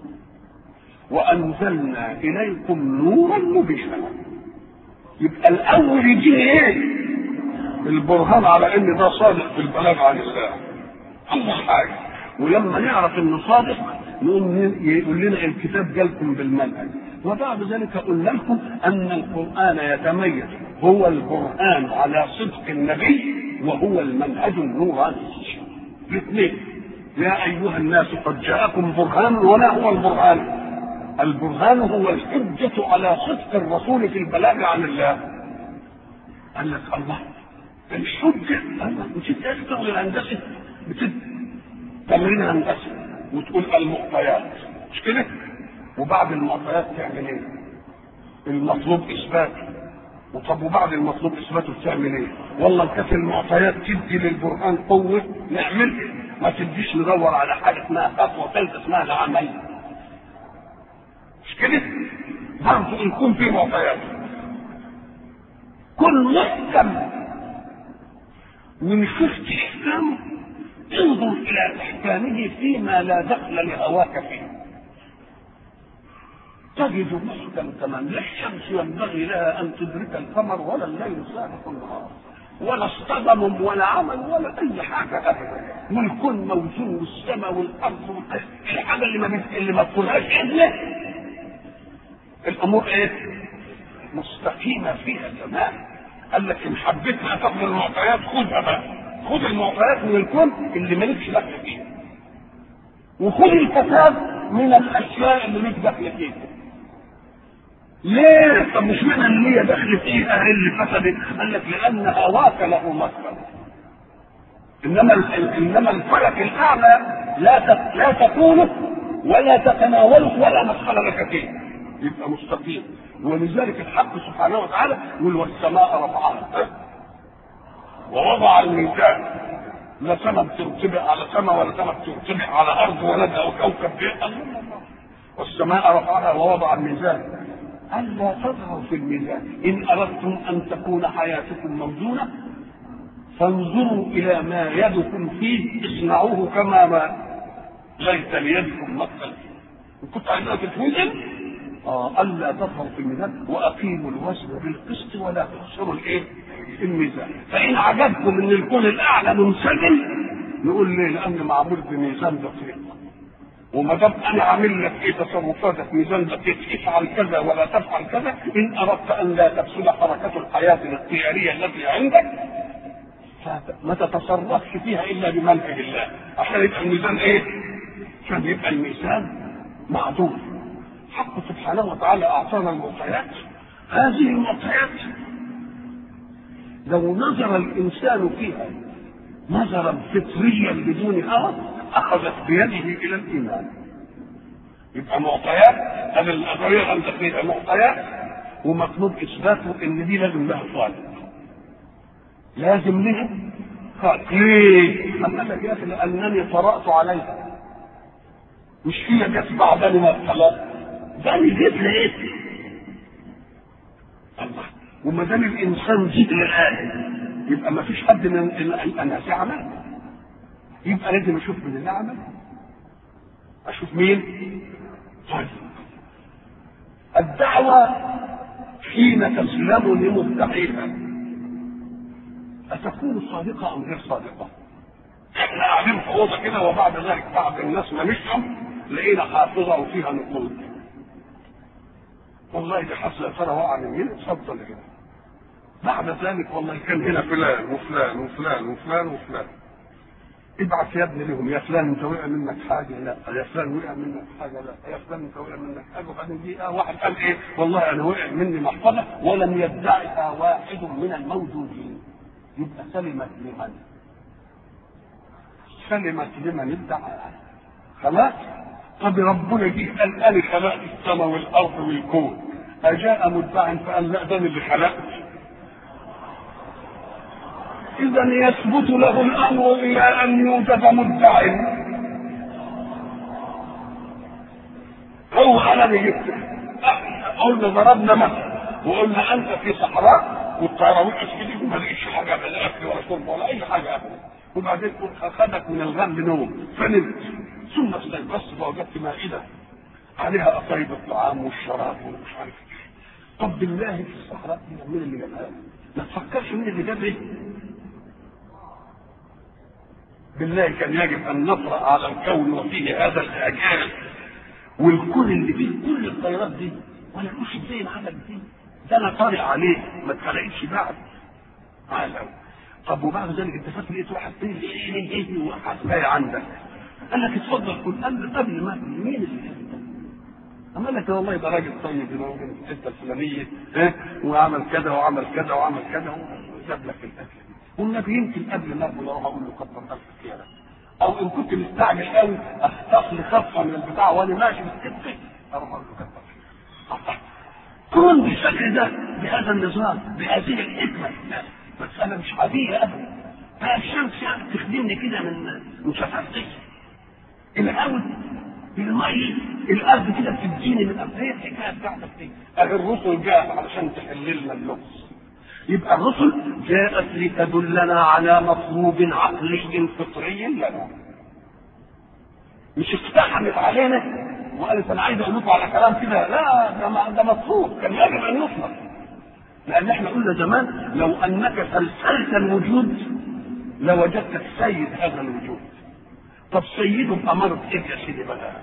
[SPEAKER 1] وانزلنا اليكم نورا مبينا. يبقى الاول يجي ايه؟ البرهان على ان ده صادق في البلاغ عن الله. اول حاجه. ولما نعرف انه صادق يقول لنا الكتاب جالكم بالمنهج. وبعد ذلك قلنا لكم ان القران يتميز هو البرهان على صدق النبي وهو المنهج النوراني. الاثنين. يا ايها الناس قد جاءكم برهان. ولا هو البرهان؟ البرهان هو الحجة على صدق الرسول في البلاغ عن الله. قال لك الله الحجة. الله مش تشتغل الهندسة تمرين هندسة وتقول المعطيات مش كده؟ وبعد المعطيات تعمل ايه؟ المطلوب اثبات. وطب وبعد المطلوب اثباته بتعمل ايه؟ والله كانت المعطيات تدي للبرهان قوة نعمل، ما تديش ندور على حاجة اسمها خطوة ثالثة اسمها العمل. مش كده؟ برضه يكون في معطيات كل محكم ونشوف احكامه انظر الى احكامه فيما لا دخل لهواك فيه. تجد محكم تمام، لا الشمس ينبغي لها ان تدرك القمر ولا الليل سابق النهار ولا اصطدم ولا عمل ولا اي حاجه ابدا، والكون موزون والسماء والارض الحاجه اللي ما تقولهاش الا الامور ايه؟ مستقيمه فيها تمام. قال لك ان حبيتها تاخد المعطيات خدها بقى، خد المعطيات من الكون اللي مالكش دخل فيها، وخد الفساد من الاشياء اللي ليك دخل فيها. ليه؟ طب مش معنى ان هي دخل فيها اللي فسدت؟ قال لك لان هواك له مدخل، انما الفلك الاعلى لا تكونه ولا تتناوله ولا مدخل لك فيه، يبقى مستقيم. ولذلك الحق سبحانه وتعالى يقول والسماء رفعها ووضع الميزان، لا سماء بترتبع على سماء ولا سماء بترتبع على ارض ولا كوكب بيئة. والسماء رفعها ووضع الميزان ألا تطغوا في الميزان إن أردتم أن تكون حياتكم موزونة فانظروا إلى ما يدكم فيه اصنعوه كما ما ليس ليدكم مثل. كنت عايزين تتوزن ألا تطغوا في الميزان وأقيموا الوزن بالقسط ولا تخسروا الميزان. فإن عجبكم أن الكون الأعلى منسجم نقول ليه؟ لأن معمول بميزان دقيق، وما دام انا عامل لك تصرفاتك ميزان دقيق، افعل كذا ولا تفعل كذا ان اردت ان لا تفسد حركه الحياه الاختياريه التي عندك فما تتصرفش فيها الا بمنهج الله، عشان يبقى الميزان عشان يبقى الميزان معدول. حق سبحانه وتعالى اعطانا المعطيات، هذه المعطيات لو نظر الانسان فيها نظرا فطريا بدون هوى اخذت بيده الى الايمان. يبقى معطيات هذا القضيه عندك فيها معطيات ومطلوب اثباته ان دي لازم لها خالق، لازم لها خالق. ليه؟ قال لك يا اخي لانني طرات عليها، مش هي جت بعدني ما خلاص ده اللي جت لقيت الله. وما دام الانسان جد للآن يبقى ما فيش حد من الناس عمل، يبقى لازم اشوف من اللي عمل. اشوف مين؟ طيب الدعوة حين تسلم لمدعيها أتكون صادقة أم غير صادقة؟ احنا قاعدين في أوضة كده وبعد ذلك بعض الناس ما مشوا لقينا حافظة وفيها نقود، والله دي حصل يا ترى وقع من مين؟ اتفضل كده. بعد ذلك والله كان هنا فلان وفلان وفلان وفلان وفلان، ابعث يا ابني لهم، يا فلان انت وقع منك حاجه؟ لا. يا فلان وقع منك حاجه؟ لا. يا فلان انت وقع منك حاجه؟ وبعدين دي واحد قال والله انا وقع مني محفظه ولم يدعها واحد من الموجودين. يبقى سلمت لمن؟ سلمت لمن ادعاها. خلاص. طب ربنا جه قال انا خلقت السماء والارض والكون، اجاء مدعي فقال لا ده اللي خلقت، إذا يثبت له الأمر إلى أن يوجد مدعي. هو أنا جبت قلنا ضربنا مثلا وقلنا أنت في صحراء والطيارة وقعت في ايديك وما لقيتش حاجة لا أكل ولا شرب ولا أي حاجة أبدا، وبعدين أخذك من الغم نوم فنمت، ثم استيقظت فوجدت مائدة عليها أطيب الطعام والشراب ومش عارف إيه. طب بالله في الصحراء مين اللي جابها؟ ما تفكرش مين اللي جاب ايه؟ بالله كان يجب ان نطرأ على الكون وفيه هذا الاعجاز والكون اللي فيه كل الطيارات دي ولا نقولش ازاي العمل دي؟ ده انا طارئ عليه ما اتخلقتش بعد عالم. طب وبعد ذلك انت فاكر لقيت واحد ايه وواحد جاي عندك قال لك اتفضل كل قبل ما مين اللي قال لك والله ده راجل طيب موجود في الحته الفلانيه وعمل كذا وعمل كذا وعمل كذا وجاب لك الاكل. والنبي يمكن قبل ما اقول اروح اقول له كتر الف خيرك، او ان كنت مستعجل قوي اخطف لي خطفه من البتاع وانا ماشي بالكتف اروح اقول له كتر خيرك. كون بالشكل ده بهذا النظام بهذه الحكمه مساله مش عاديه ابدا. فالشمس يعني تخدمني كده من شفافتي الاول بالميه الارض كده بتديني من الارض. هي الحكايه بتاعتك دي اهي الرسل جاءت علشان تحل لنا اللغز يبقى الرسل جاءت لتدلنا على مطلوب عقلي فطري لنا، مش اقتحمت علينا وقالت انا عايز اقول لكم على كلام كده، لا ده مطلوب كان يجب ان يطلق. لان احنا قلنا زمان لو انك سلسلت الوجود لوجدتك سيد هذا الوجود. طب سيده بأمارة ايه يا سيدي بقى؟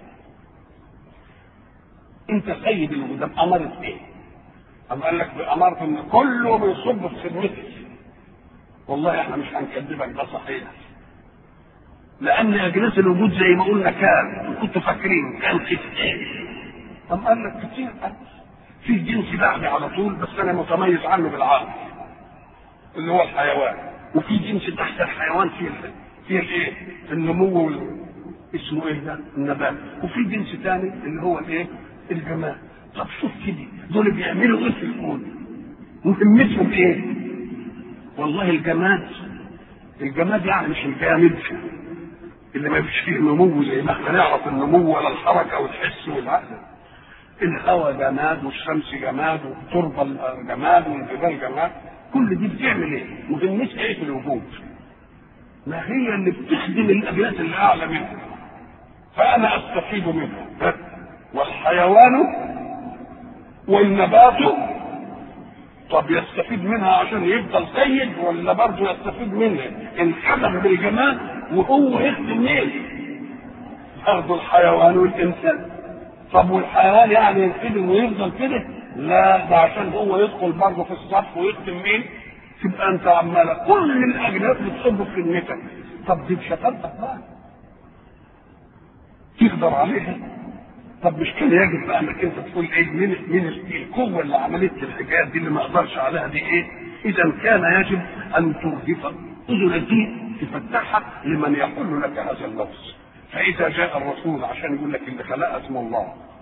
[SPEAKER 1] انت سيد الوجود بأمارة ايه؟ أم قال لك بأمارة ان كله بيصب في خدمتك. والله احنا مش هنكذبك، ده صحيح. لان اجناس الوجود زي ما قلنا كان كنتوا فاكرين كان كتير. أم قال لك كتير في جنس بعدي على طول بس انا متميز عنه بالعقل اللي هو الحيوان، وفي جنس تحت الحيوان فيه الايه؟ النمو اسمه ايه ده؟ النبات. وفي جنس ثاني اللي هو الايه؟ الجماد. طب شوف كده دول بيعملوا ايه في الكون؟ مهمتهم ايه؟ والله الجماد يعني مش الجامد اللي ما فيش فيه نمو زي ما احنا نعرف النمو ولا الحركه والحس والعقل. الهواء جماد والشمس جماد والتربه جماد والجبال جماد. كل دي بتعمل ايه؟ مهمتها ايه في الوجود؟ ما هي اللي بتخدم الاجناس اللي اعلى منها، فانا استفيد منها. والحيوان والنبات طب يستفيد منها عشان يفضل سيد ولا برضه يستفيد منها انحدم بالجمال وهو يخدم مين؟ برضه الحيوان والانسان. طب والحيوان يعني ينخدم ويفضل كده؟ لا، ده عشان هو يدخل برضه في الصف ويخدم مين؟ تبقى انت عماله كل الاجناس بتصب في خدمتك. طب دي بشطارتك بقى تقدر عليها. طب مش كان يجب بقى انك انت تقول ايه؟ من القوه اللي عملت الحكايه دي اللي ما اقدرش عليها دي ايه؟ اذا كان يجب ان ترهف اذن دي تفتحها لمن يقول لك هذا اللفظ. فاذا جاء الرسول عشان يقول لك اللي خلق اسم الله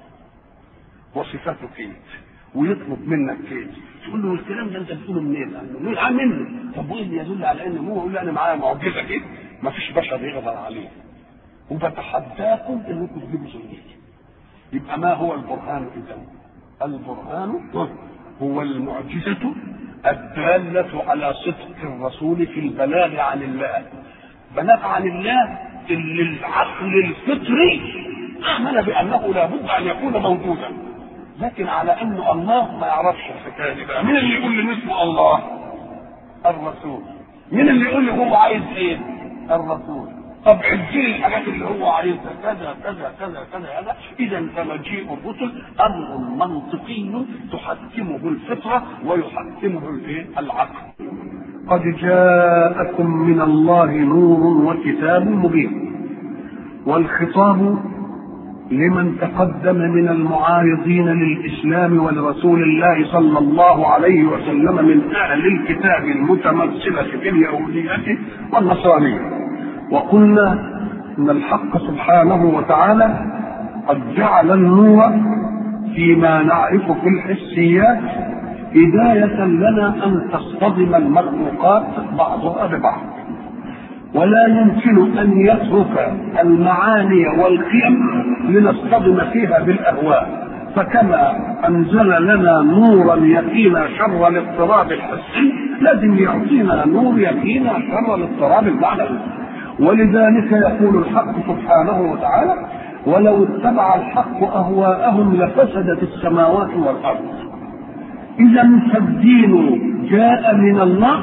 [SPEAKER 1] وصفاته كيف ويطلب منك كيف، تقول له الكلام ده انت بتقوله منين؟ مين عامله؟ طب وايه اللي يدل على ان هو يقول لي انا معايا معجزه كده ما فيش بشر يقدر عليه وبتحداكم انكم تجيبوا سنتي. يبقى ما هو البرهان اذا؟ البرهان هو المعجزه الداله على صدق الرسول في البلاغ عن الله. بلاغ عن الله اللي العقل الفطري امن بانه لابد ان يكون موجودا، لكن على انه الله ما يعرفش الحكايه دي. بقى مين اللي يقول لي اسمه الله؟ الرسول. مين اللي يقول لي هو عايز ايه؟ الرسول. طب عدي الحاجات اللي هو عايزها كذا كذا كذا كذا هذا. اذا فمجيء الرسل امر منطقي تحكمه الفطره ويحكمه الايه؟ العقل. قد جاءكم من الله نور وكتاب مبين. والخطاب لمن تقدم من المعارضين للإسلام ولرسول الله صلى الله عليه وسلم من أهل الكتاب المتمثلة في اليهودية والنصرانية. وقلنا إن الحق سبحانه وتعالى قد جعل النور فيما نعرف في الحسيات هداية لنا أن تصطدم المخلوقات بعضها ببعض، ولا يمكن أن يترك المعاني والقيم لنصطدم فيها بالأهواء. فكما أنزل لنا نورا يقينا شر الاضطراب الحسي لازم يعطينا نور يقينا شر الاضطراب المعنوي. ولذلك يقول الحق سبحانه وتعالى: ولو اتبع الحق أهواءهم لفسدت السماوات والأرض. إذا فالدين جاء من الله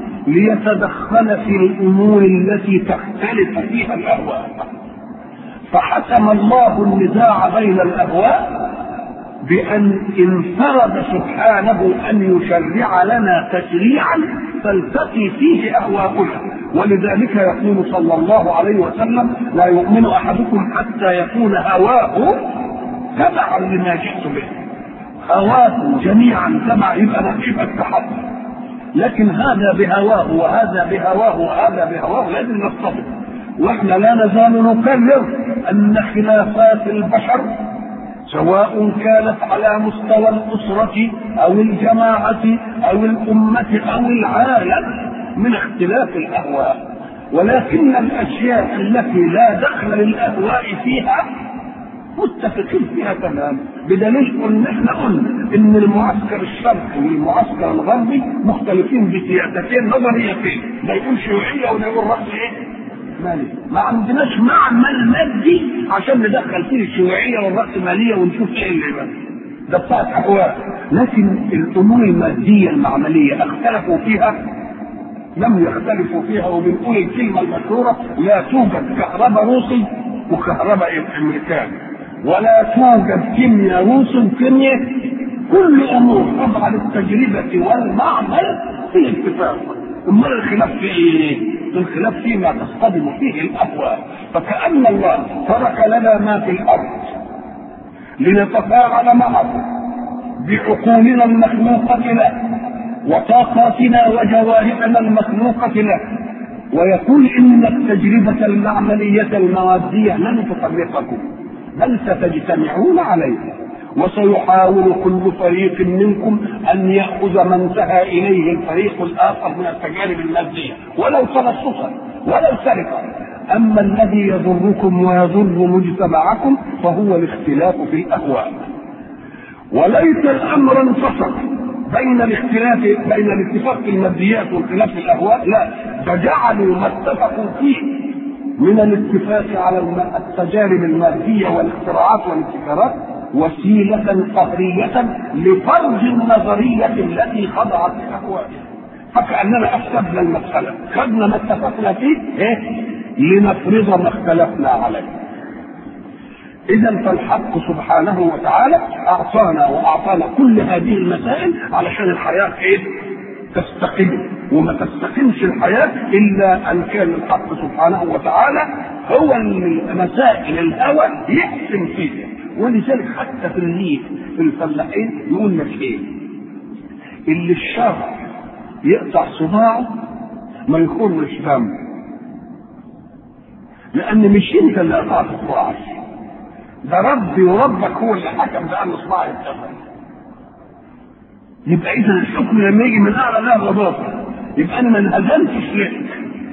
[SPEAKER 1] ليتدخل في الأمور التي تختلف فيها الأهواء، فحسم الله النزاع بين الأهواء بأن انفرد سبحانه أن يشرع لنا تشريعا تلتقي فيه أهواؤنا. ولذلك يقول صلى الله عليه وسلم: لا يؤمن أحدكم حتى يكون هواه تبعا لما جئت به. هواه جميعا تبع يبقى نقيب التحدي، لكن هذا بهواه وهذا بهواه وهذا بهواه لازم نصطدم. واحنا لا نزال نكرر ان خلافات البشر سواء كانت على مستوى الاسره او الجماعه او الامه او العالم من اختلاف الاهواء، ولكن الاشياء التي لا دخل للاهواء فيها متفقين فيها تمام، بدليل ان احنا قلنا ان المعسكر الشرقي والمعسكر الغربي مختلفين بسياستين نظريتين، ده يقول شيوعيه وده يقول راس ايه؟ مالي. ما عندناش معمل مادي عشان ندخل فيه الشيوعيه والراسماليه ونشوف ايه اللي بقى. ده بتاعت اهواء، لكن الامور الماديه المعمليه اختلفوا فيها؟ لم يختلفوا فيها. وبنقول الكلمه المشهوره: لا توجد كهرباء روسي وكهرباء امريكاني، ولا توجد كيمياء روس وكيمياء. كل امور طبعا التجربه والمعمل في اتفاق. امال الخلاف في ايه؟ الخلاف فيما تصطدم فيه الاهواء. فكأن الله ترك لنا ما في الارض لنتفاعل معه بعقولنا المخلوقه له وطاقاتنا وجوارحنا المخلوقه له، ويقول ان التجربه المعمليه الماديه لن تفرقكم بل ستجتمعون عليها، وسيحاول كل فريق منكم ان ياخذ ما انتهى اليه الفريق الاخر من التجارب الماديه ولو تلصصا ولو سرقا. اما الذي يضركم ويضر مجتمعكم فهو الاختلاف في الاهواء. وليس الامر انفصل بين الاختلاف بين الاتفاق في الماديات والخلاف في الاهواء، لا، فجعلوا ما اتفقوا فيه من الاتفاق على التجارب الماديه والاختراعات والابتكارات وسيله قهريه لفرض النظريه التي خضعت لاهوائها. فكاننا افسدنا المساله، خدنا ما اتفقنا فيه لنفرض ما اختلفنا عليه. اذا فالحق سبحانه وتعالى اعطانا كل هذه المسائل علشان الحياه تستقيم، وما تستقيمش الحياه الا ان كان الحق سبحانه وتعالى هو مسائل الهوى يحسن فيها. ولذلك حتى في الريف في الفلاحين يقول لك ايه؟ اللي الشرع يقطع صباعه ما يخرش دم، لان مش انت اللي قطعت صباعك، ده ربي وربك هو اللي حكم بان صباعي اتقطع. يبقى اذا الحكم لما يجي من اعلى لا غضاضه، يبقى انا ما انهزمتش لك،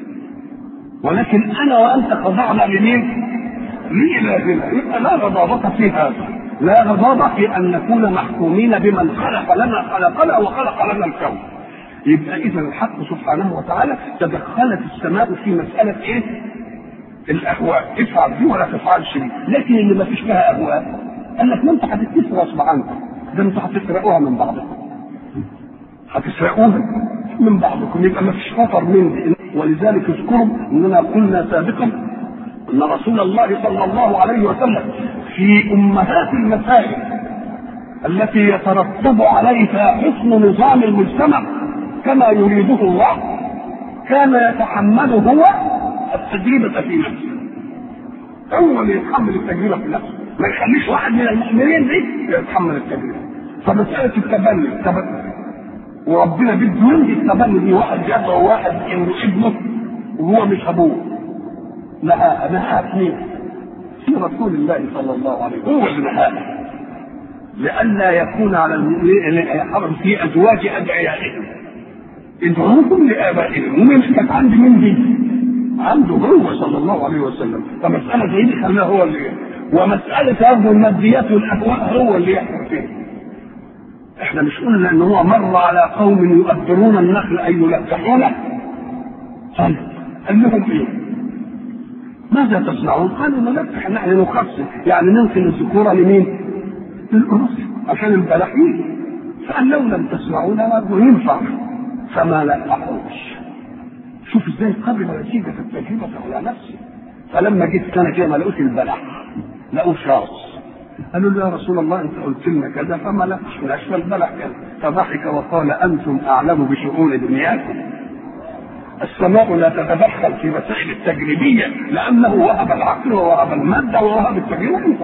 [SPEAKER 1] ولكن انا وانت خضعنا لمين؟ لإلهنا. يبقى لا غضاضة في هذا، لا غضاضة في ان نكون محكومين بمن خلقنا وخلق لنا الكون. يبقى اذا الحق سبحانه وتعالى تدخلت السماء في مساله ايه؟ الاهواء، افعل دي ولا تفعلش دي. لكن اللي ما فيش فيها اهواء قال لك ما انت هتتفق غصب عنكم، ده انتوا هتسرقوها من بعضكم، هتسرقوها من بعضكم، يبقى ما فيش خطر من دي. ولذلك اذكروا اننا قلنا سابقا ان رسول الله صلى الله عليه وسلم في امهات المسائل التي يترتب عليها حسن نظام المجتمع كما يريده الله كان يتحمل هو التجربة في نفسه، هو اللي يتحمل التجربة في نفسه، ما يخليش واحد من المؤمنين دي يتحمل التجربة. فمسألة التبني وربنا بده ينهي التبني دي، واحد يدعو واحد انه ابنه وهو مش ابوه، نهاها اثنين في رسول الله صلى الله عليه وسلم، هو اللي نهاها لئلا يكون على المؤمنين حرم في ازواج ادعيائهم ادعوكم لابائهم. ومن كانت عندي من دي عنده هو صلى الله عليه وسلم. فمسألة زي دي خلاه هو اللي، ومسألة أرض الماديات والأهواء هو اللي يحكم فيها. احنا مش قلنا ان هو مر على قوم يؤبرون النخل اي يلقحونه؟ قال لهم ايه؟ ماذا تصنعون؟ قالوا نلقح، نحن نخصص يعني ننقل الذكورة لمين؟ للأنوثة عشان البلاحين. فقال لو لم تسمعونا برضه ينفع، فما لقحوش. شوف ازاي قبل نتيجة التجربة على نفسه. فلما جيت سنة كده ما لقوش البلح، لقوا شاص. قالوا له يا رسول الله انت قلت لنا كذا فما لقش البلح كذا. فضحك وقال انتم اعلم بشؤون دنياكم. السماء لا تتدخل في مسائل التجريبية لانه وهب العقل ووهب المادة ووهب التجربة.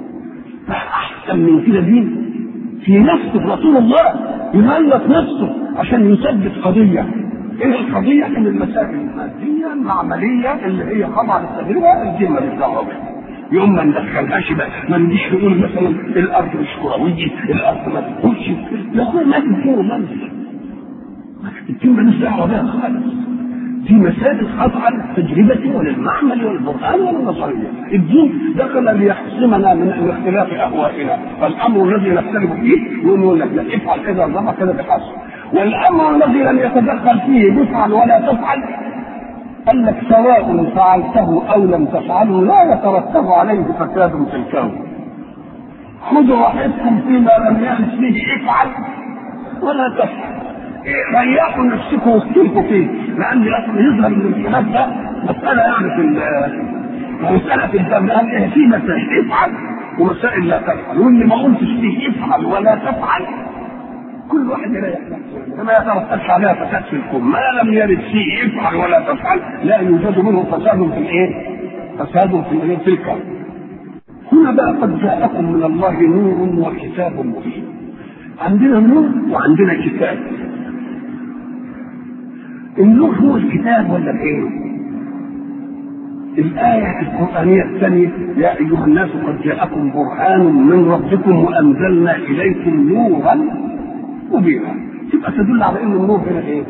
[SPEAKER 1] فاحسن من كده دين في نفسه رسول الله يملك نفسه عشان يثبت قضية. ايه القضية؟ ان المسائل المادية المعملية اللي هي خاضعة للتجربة الدين ماليش دعوة بها. يوم ما ندخلهاش بقى، ما نجيش نقول مثلا الارض مش كروية، الارض ما تدخلش، لا ما تدخل منزل. الدين ماليش دعوة بها خالص. في مسائل خاضعة للتجربة وللمعمل والبرهان والنظرية. الدين دخل ليحسمنا من اختلاف أهوائنا، فالأمر الذي نختلف فيه يقول لك لا افعل كذا ولا كذا بحسب، والأمر الذي لم يتدخل فيه افعل ولا تفعل قال لك سواء فعلته أو لم تفعله لا يترتب عليه فساد في الكون. خذوا راحتكم فيما لم يرد فيه افعل ولا تفعل، ريحوا نفسكم واختلفوا فيه، لأن أصلا يظهر من الخلاف ده مسألة يعني مسألة الدم، لأن في مسائل افعل ومسائل لا تفعل، واللي ما قلتش فيه افعل ولا تفعل كل واحد يريح نفسه، ما يترتبش عليها فساد في الكون. ما لم يرد فيه افعل ولا تفعل لا يوجد منه فساد في الايه؟ فساد في الكون. هنا بقى قد جاءكم من الله نور وكتاب مبين. عندنا نور وعندنا كتاب. النور هو الكتاب ولا الايه؟ الآية القرآنية الثانية يا أيها الناس قد جاءكم برهان من ربكم وأنزلنا إليكم نورا مبينا، تبقى تدل على ان النور هنا ايه؟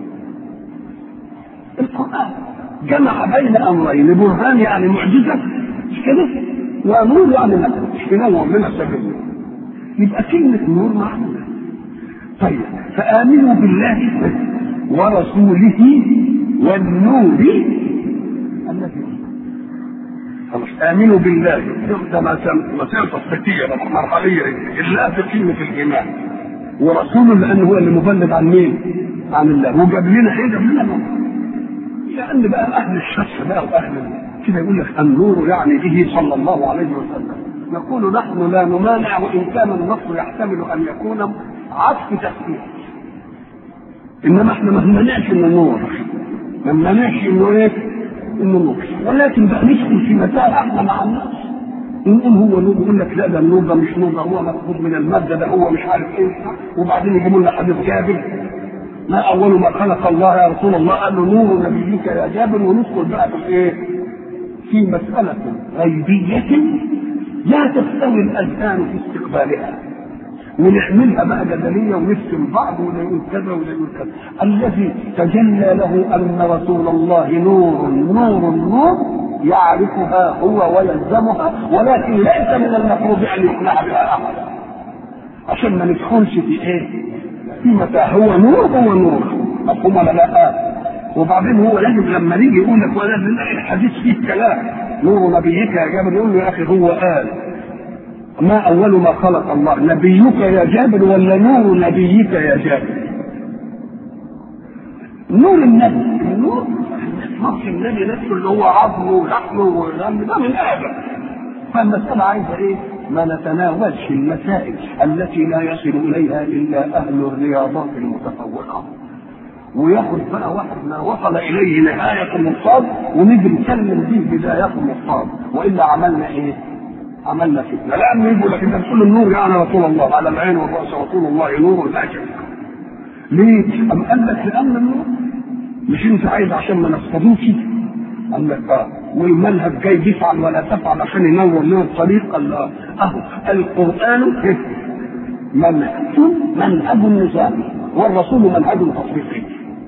[SPEAKER 1] القرآن جمع بين امرين، برهان يعني معجزة مش كده، ونور يعني مش تنور لنا سبيل، يبقى كلمة نور معنا. طيب فآمنوا بالله ورسوله والنور الذي خلاص آمنوا بالله، ده مسيرة تفكيرية مرحلية إلا في كلمة الإيمان، ورسوله لأنه هو اللي مبلغ عن مين؟ عن الله، وجاب لنا ايه؟ جاب لنا نور. لأن بقى أهل الشخص بقى وأهل كده يقول لك النور يعني به صلى الله عليه وسلم. نقول نحن لا نمانع وإن كان النص يحتمل أن يكون عطف تخفيف، إنما احنا ما نمانعش إنه نور، ما نمانعش إنه ايه؟ إنه نور، ولكن بقى ندخل في مسائل احنا مع الناس نقول هو نور، يقول لك لا ده النور ده مش نور، ده هو مفقود من المادة، ده هو مش عارف ايه، وبعدين يجيبوا لنا حديث جابر ما أول ما خلق الله يا رسول الله قال له نور نبيك يا جابر، وندخل بقى في ايه؟ في مسألة غيبية لا تستوي الأذهان في استقبالها، ونعملها بقى جدلية ونفسم بعض ولا يقول كذا ولا يقول كذا. الذي تجلى له أن رسول الله نور نور نور يعرفها هو ويلزمها، ولكن ليس من المفروض أن يقنع بها أحد، عشان ما ندخلش في إيه؟ في متى هو نور هو نور، مفهوم ولا لا؟ وبعدين هو لازم لما نيجي يقول لك ولا نلاقي الحديث فيه كلام نور نبيك يا جابر، يقول له يا أخي هو قال ما أول ما خلق الله نبيك يا جابر ولا نور نبيك يا جابر؟ نور النبي، النور نفس النبي نفسه اللي هو عظمه ولحمه ودم ده من آدم. فالمسألة عايزة إيه؟ ما نتناولش المسائل التي لا يصل إليها إلا أهل الرياضات المتفوقة، وياخد بقى واحد ما وصل إليه نهاية المصاب ونيجي نسلم به بداية المصاب، وإلا عملنا إيه؟ عملنا فتنة. لأنه يقول لك أنت تقول النور يعني رسول الله على العين والرأس، رسول الله نور لا شك. ليه؟ أم قال لك لأن النور مش أنت عايز عشان ما نصطدمش، قال لك والمنهج جاي يفعل ولا تفعل عشان ينور لنا الطريق. قال القرآن منهج نظامي، والرسول منهج تطبيقي،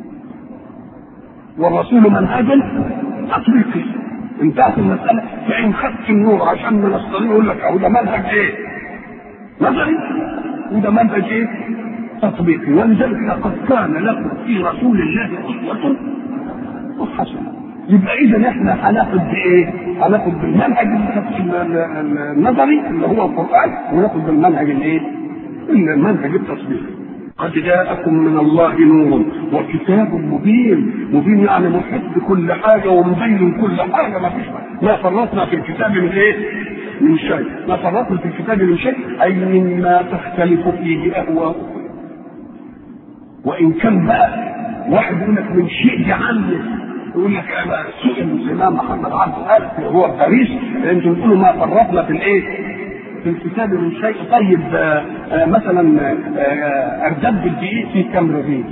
[SPEAKER 1] والرسول منهج تطبيقي. انتهت المسألة. فإن خدت النور عشان من الصليب يقول لك أهو ده منهج إيه؟ نظري، وده منهج إيه؟ تطبيقي. ولذلك لقد كان لكم في رسول الله أسوة حسنة. يبقى إذا إحنا هناخد بإيه؟ هناخد بالمنهج النظري اللي هو القرآن، وناخد بالمنهج الإيه؟ المنهج التطبيقي. قد جاءكم من الله نور وكتاب مبين. مبين يعني محيط بكل حاجه ومبين كل حاجه، ما فرطنا في الكتاب من ايه؟ من شيء. ما فرطنا في الكتاب من شيء اي مما تختلف فيه اهواءكم. وان كان بقى واحد يقول لك من شيء جعلني، يقول لك انا سئل الامام محمد عبد القادر هو في باريس، انتم بتقولوا ما فرطنا في الايه؟ في الكتاب من شيء. طيب مثلا اردب الدقيق في كم رغيف؟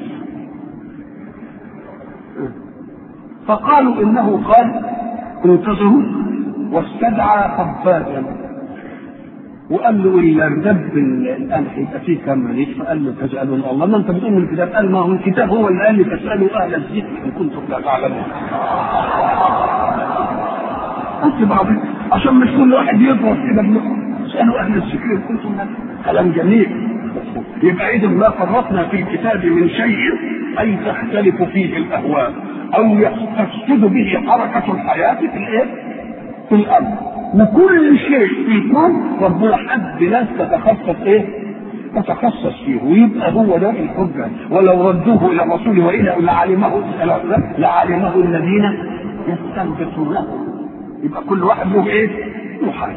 [SPEAKER 1] فقالوا انه قال انتظروا واستدعى خبازا وقال له الا ارتد الان هيبقى فيه كم مليك، فقال له تسالون الله. ما انت بتقول من الكتاب؟ قال ما هو الكتاب هو اللي قال لي تسالوا اهل الذكر ان كنتم لا تعلمون. قلت بعضهم عشان مش كل واحد يضرب كده اسالوا اهل الذكر ان كنتم لا. كلام جميل. يبقى اذا ما فرطنا في الكتاب من شيء اي تختلف فيه الاهواء او تفسد به حركه الحياه في الايه؟ في الارض. وكل شيء في الكون ربنا حد ناس تتخصص ايه؟ تتخصص فيه، ويبقى هو ده الحجه. ولو ردوه الى الرسول والى لعلمه الذين يستنبطونه. يبقى كل واحد له ايه؟ له حاجه.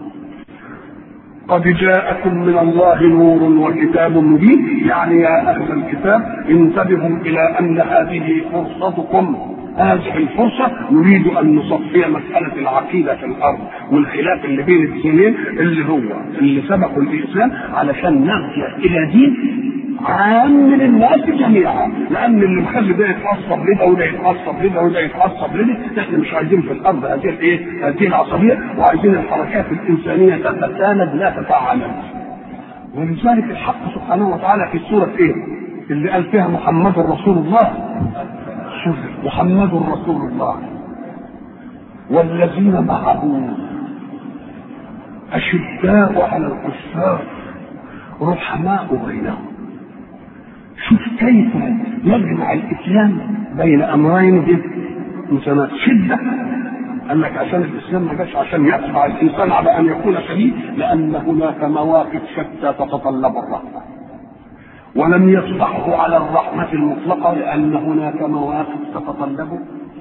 [SPEAKER 1] قد جاءكم من الله نور وكتاب مبين، يعني يا اهل الكتاب انتبهوا الى ان هذه فرصتكم. هذه الفرصة نريد أن نصفي مسألة العقيدة في الأرض والخلاف اللي بين الدينين اللي سبقوا الإسلام، علشان نرجع إلى دين عام للناس جميعا. لأن اللي مخلي ده يتعصب لده وده يتعصب لده وده يتعصب لده، احنا مش عايزين في الأرض هذه العصبية، وعايزين الحركات الإنسانية تتساند لا تتعامل. ولذلك الحق سبحانه وتعالى في سورة إيه؟ اللي قال فيها محمد رسول الله، محمد رسول الله والذين معه أشداء على الكفار رحماء بينهم. شوف كيف يجمع الإسلام بين أمرين مثلا شدة. قال لك عشان الإسلام ما جاش عشان يدفع الإنسان على أن يكون شديد، لأن هناك مواقف شتى تتطلب الرحمة، ولم يصبحه على الرحمة المطلقة لأن هناك مواقف تتطلب.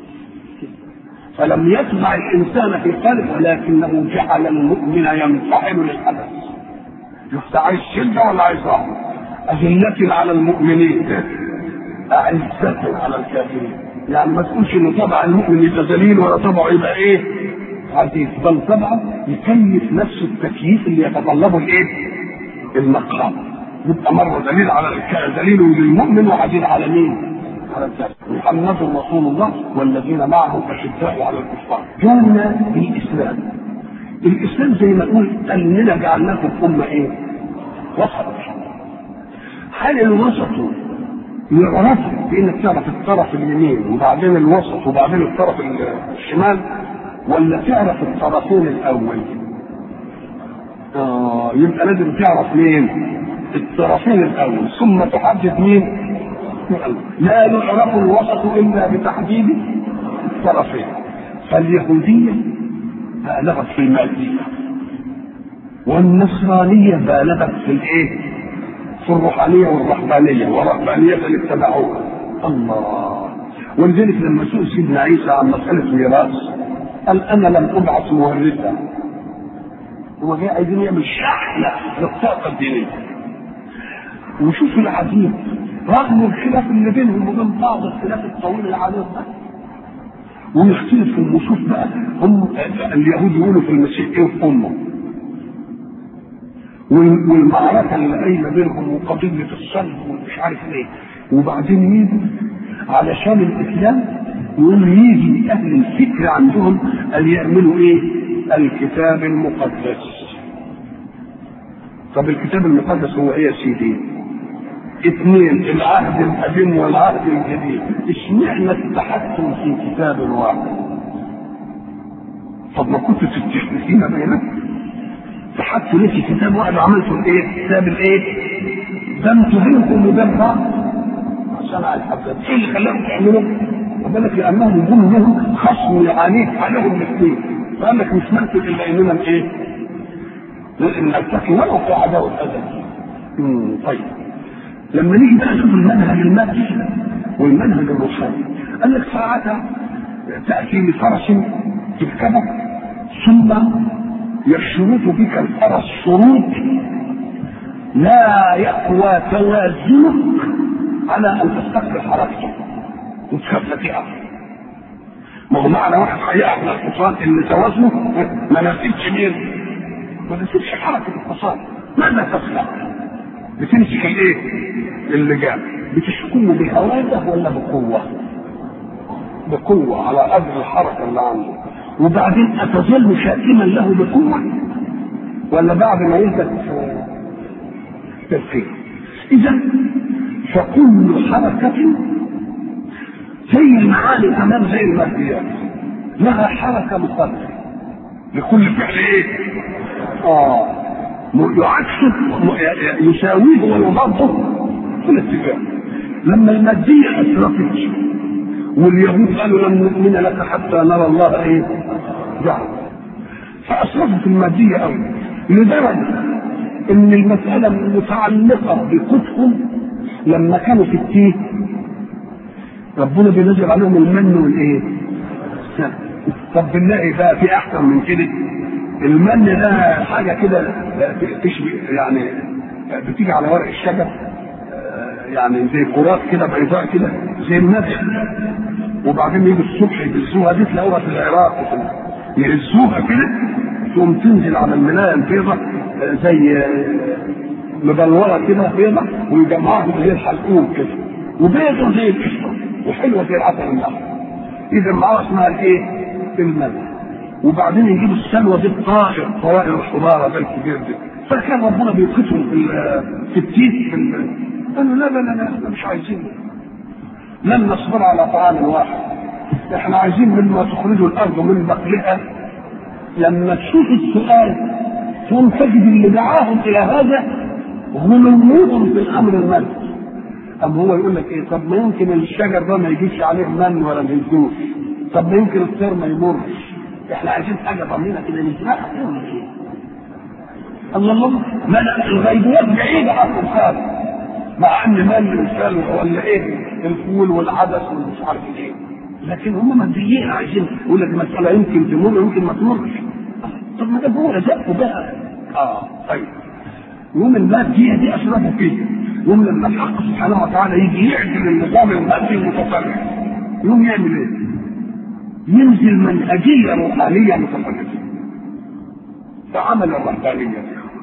[SPEAKER 1] فلم يتبع الإنسان في قلب، ولكنه جعل المؤمن ينفعل للحدث. يفتح عايز شدة ولا عايز رحمة؟ أذلة على المؤمنين أعزة على الكافرين. يعني ما تقولش إن طبع المؤمن يبقى ذليل ولا طبعه يبقى إيه؟ عزيز، بل طبعا يكلف نفسه التكييف اللي يتطلبه الإيه؟ المقام. يبقى مرة دليل على دليل للمؤمن وعزيز على مين؟ على الكافر. محمد رسول الله والذين معه أشداء على الكفار. جاءنا الإسلام. الإسلام زي ما نقول أننا جعلناكم أمة إيه؟ وسط. هل الوسط يعرف بأنك تعرف الطرف اليمين وبعدين الوسط وبعدين الطرف الشمال، ولا تعرف الطرفين الأول؟ يبقى لازم تعرف مين؟ الطرفين الأول ثم تحدد مين؟ لا يعرف الوسط إلا بتحديد الطرفين. فاليهودية بالغت في المادية، والنصرانية بالغت في الإيه؟ في الروحانية والرهبانية، ورهبانية اللي اتبعوها. الله. ولذلك لما سئل سيدنا عيسى عن مسألة الميراث قال أنا لم أبعث مورثا. هو جاي عايزين يعمل شحنة للطاقة الدينية. وشوف العجيب، رغم الخلاف اللي بينهم وبين بعض الخلاف الطويل العريض ده، ويختلف في الوصوف بقى. هم اليهود يقولوا في المسيح ايه في امه، والمعركه اللي قايمه بينهم وقضيه الصلب ومش عارف ايه. وبعدين يجي علشان الاسلام يقول يجي اهل الفكر عندهم ان يعملوا ايه؟ الكتاب المقدس. طب الكتاب المقدس هو ايه يا سيدي؟ اثنين، العهد القديم والعهد الجديد. اشمعنى اتحدتم في كتاب واحد؟ طب ما كنتوا تتحدثين بينكم، اتحدتوا ليه في كتاب واحد وعملتوا ايه؟ كتاب الايه؟ ده انتوا بينكم وبين بعض عشان على الحدث. ايه اللي خلاكم تعملوا؟ بالك لانهم يكونوا لهم خصم يعانيك عليهم الاثنين، فقال لك مش ممكن الا اننا ايه؟ نلتقي ولو في عداوه ازل. طيب لما نيجي بقى نشوف المنهج المادي والمنهج الروحاني، قال لك ساعتها تأتي بفرس تركبه ثم يشرط بك الفرس شروط لا يقوى توازنك على ان تستقبل حركته وتخفتها. ما هو معنى واحد هيقع من الحصان ان توازنه ما نسيبش مين؟ ما نسيبش حركه الحصان. ماذا تصنع؟ بتمسك الايه؟ اللجام بتشكله بهواده ولا بقوه؟ بقوه على قدر الحركه اللي عنده. وبعدين اتظل شاكما له بقوه ولا بعد ما انت تفكير؟ اذا فكل حركة زي المعاني كمان زي الماديات لها حركة مقدرة لكل فعل ايه؟ يعكسه يساويه ويضاده في الاتفاق. لما المادية أسرفت واليهود قالوا لن نؤمن لك حتى نرى الله ايه؟ جعل، فأسرفت المادية أوي لدرجة إن المسألة متعلقة بقدهم. لما كانوا في التيه ربنا بينزل عليهم المن والايه؟ طب بالله بقى في احسن من كده؟ المن ده حاجه كده تشبه يعني بتيجي على ورق الشجر، يعني زي كرات كده بيضاء كده زي النبح، وبعدين يجي الصبح يهزوها. دي تلاقوها في العراق يهزوها كده تقوم تنزل على الملايه البيضاء زي مبلوره كده بيضاء، ويجمعوها زي الحلقوم كده وبيضه زي القشطه وحلوه زي العسل النحل. اذا معاها اسمها الايه؟ الملح. وبعدين يجيبوا السلوى دي الطائر طوائر الحضاره ده الكبير ده، فكان ربنا بيوقفهم في التيه قالوا لا لا لا احنا مش عايزين، لن نصبر على طعام واحد، احنا عايزين مما تخرجوا الارض من بقلها. لما تشوف السؤال ثم تجد اللي دعاهم الى هذا غلوهم في الامر المادي. أم هو يقول لك ايه؟ طب ما يمكن الشجر ده ما يجيش عليه من ولا يهزوش، طب ما يمكن الطير ما يمرش، احنا عايزين حاجه ضمينه كده نزرعها ولا ايه؟ الله ما الغيبيات بعيده عن الانسان، مع ان مال الانسان ولا ايه؟ الفول والعدس والمش عارف ايه، لكن هم ماديين عايزين يقول لك المساله يمكن تمر ويمكن ما تمرش. طب ما ده هو رزقه بقى. طيب يوم الماديه دي اشرفوا فيه. يوم لما الحق سبحانه وتعالى يجي يعدل النظام المادي المتفرع يوم يعمل ايه؟ ينزل منهجيه روحانيه متفرعه. فعمل الرهبانيه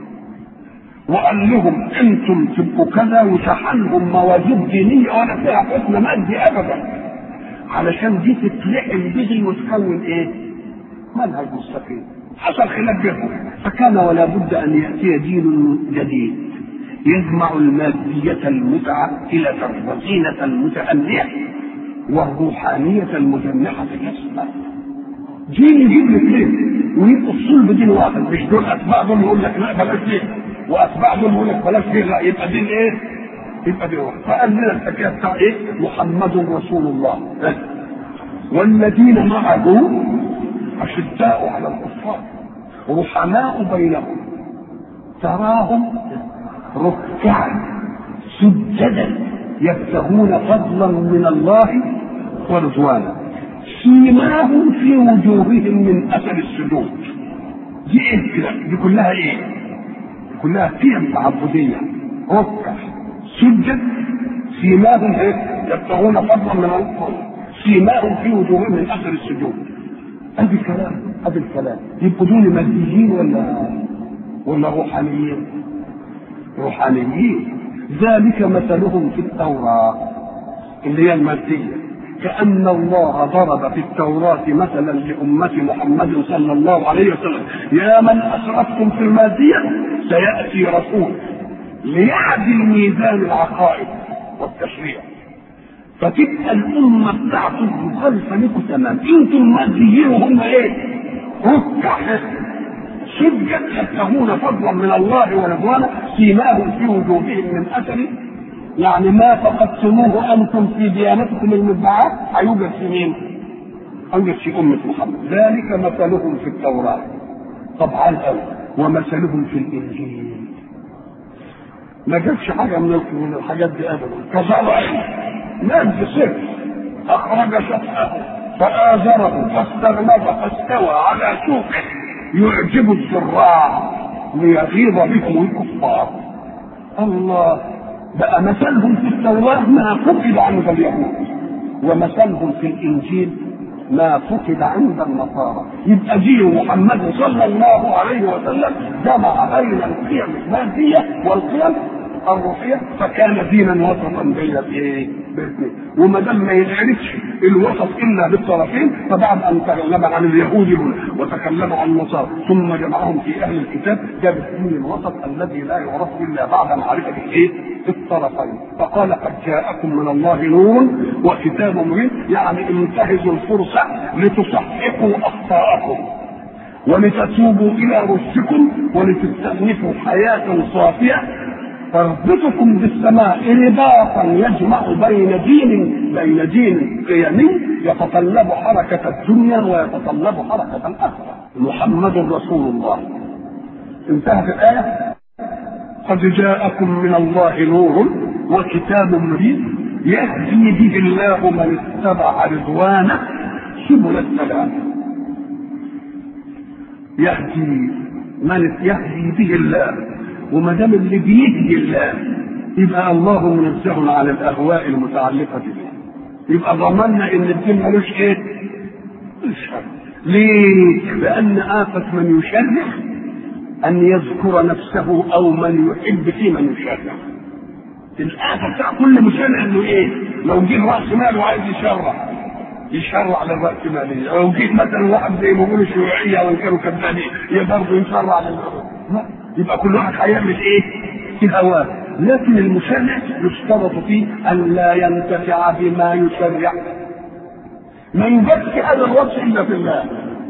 [SPEAKER 1] وقال لهم انتم تبقوا كذا، وشحنهم مواجيب دينيه ولا فيها حكم مادي ابدا، علشان دي تتلحم به وتكون ايه؟ منهج مستقيم. حصل خلاف بينهم، فكان ولا بد ان ياتي دين جديد يجمع الماديه المتعه الى الرزينه المتأنية والروحانيه المجنحه في الاسماء. دين يجيب الاثنين ويبقوا الصلب دين واحد، مش دول اتباع دول يقول لك لا بلاش ليه، واتباع دول يقول لك بلاش ليه، لا يبقى دين ايه؟ يبقى دين واحد. فقال لنا الحكايه بتاع ايه؟ محمد رسول الله والذين معه اشداء على الكفار رحماء بينهم تراهم ركعا سجدا يبتغون فضلا من الله ورضوانا سيماهم في وجوههم من اثر السجود. دي ايه كده؟ دي كلها ايه؟ كلها قيم تعبديه. ركع سجد سيماهم ايه؟ يبتغون فضلا من الله سيماهم في وجوههم من اثر السجود. ادي الكلام يبقوا دول ماديين ولا روحانيين؟ روحانيين. ذلك مثلهم في التوراة اللي هي المادية، كأن الله ضرب في التوراة مثلا لأمة محمد صلى الله عليه وسلم: يا من أسرفتم في المادية سيأتي رسول ليعدل ميزان العقائد والتشريع، فتبقى الأمة بتاعته مخالفة لكم تمام. انتم ماديين وهم ايه؟ ركع سجد يبتغون فضلا من الله ورضوانه سيماهم في وجوههم من اثر، يعني ما فقدتموه انتم في ديانتكم المدعاة هيوجد في مين؟ هيوجد في امه محمد. ذلك مثلهم في التوراه. طبعا ومثلهم في الانجيل. ما جابش حاجه من الحاجات دي ابدا. كزرع نام في صفر اخرج شطأه فآزره فاستغلظ فاستوى على سوقه يعجب الزراع ليغيظ بهم الكفار. الله بقى مثلهم في التوراة ما فقد عند اليهود، ومثلهم في الانجيل ما فقد عند النصارى. يبقى جيل محمد صلى الله عليه وسلم جمع بين القيم المادية والقيم الروحيه فكان دينا وسطا بين الايه؟ وما دام ما ينعرفش الوسط الا بالطرفين، فبعد ان تكلم عن اليهود هنا وتكلم عن النصارى ثم جمعهم في اهل الكتاب جاب الدين الوسط الذي لا يعرف الا بعد معرفه الايه؟ الطرفين. فقال قد جاءكم من الله نور وكتاب مبين، يعني انتهزوا الفرصه لتصححوا اخطاءكم ولتتوبوا الى رشدكم ولتستأنفوا حياه صافيه تربطكم بالسماء رباطا يجمع بين دين قيمي يتطلب حركه الدنيا ويتطلب حركه الاخره. محمد رسول الله. انتهت الايه. قد جاءكم من الله نور وكتاب مبين يهدي به الله من اتبع رضوانه سبل السلام. يهدي به الله، وما دام اللي بيهدي الله يبقى الله منزه عن الاهواء المتعلقه به، يبقى ضمننا ان الدين ملوش ايه؟ شر. ليه؟ لان آفة من يشرع ان يذكر نفسه او من يحب في من يشرع. الآفة بتاع كل مشرع انه ايه؟ لو جه راس مال وعايز يشرع للرأسمالية، او جه مثلا واحد زي ما بيقولوا الشيوعية وان كانوا كذابين برضه يشرع لا، يبقى كل واحد هيعمل ايه؟ في هواه. لكن المشرع يشترط فيه ان لا ينتفع بما يشرع، ما ينجبش هذا الوصف الا في الله،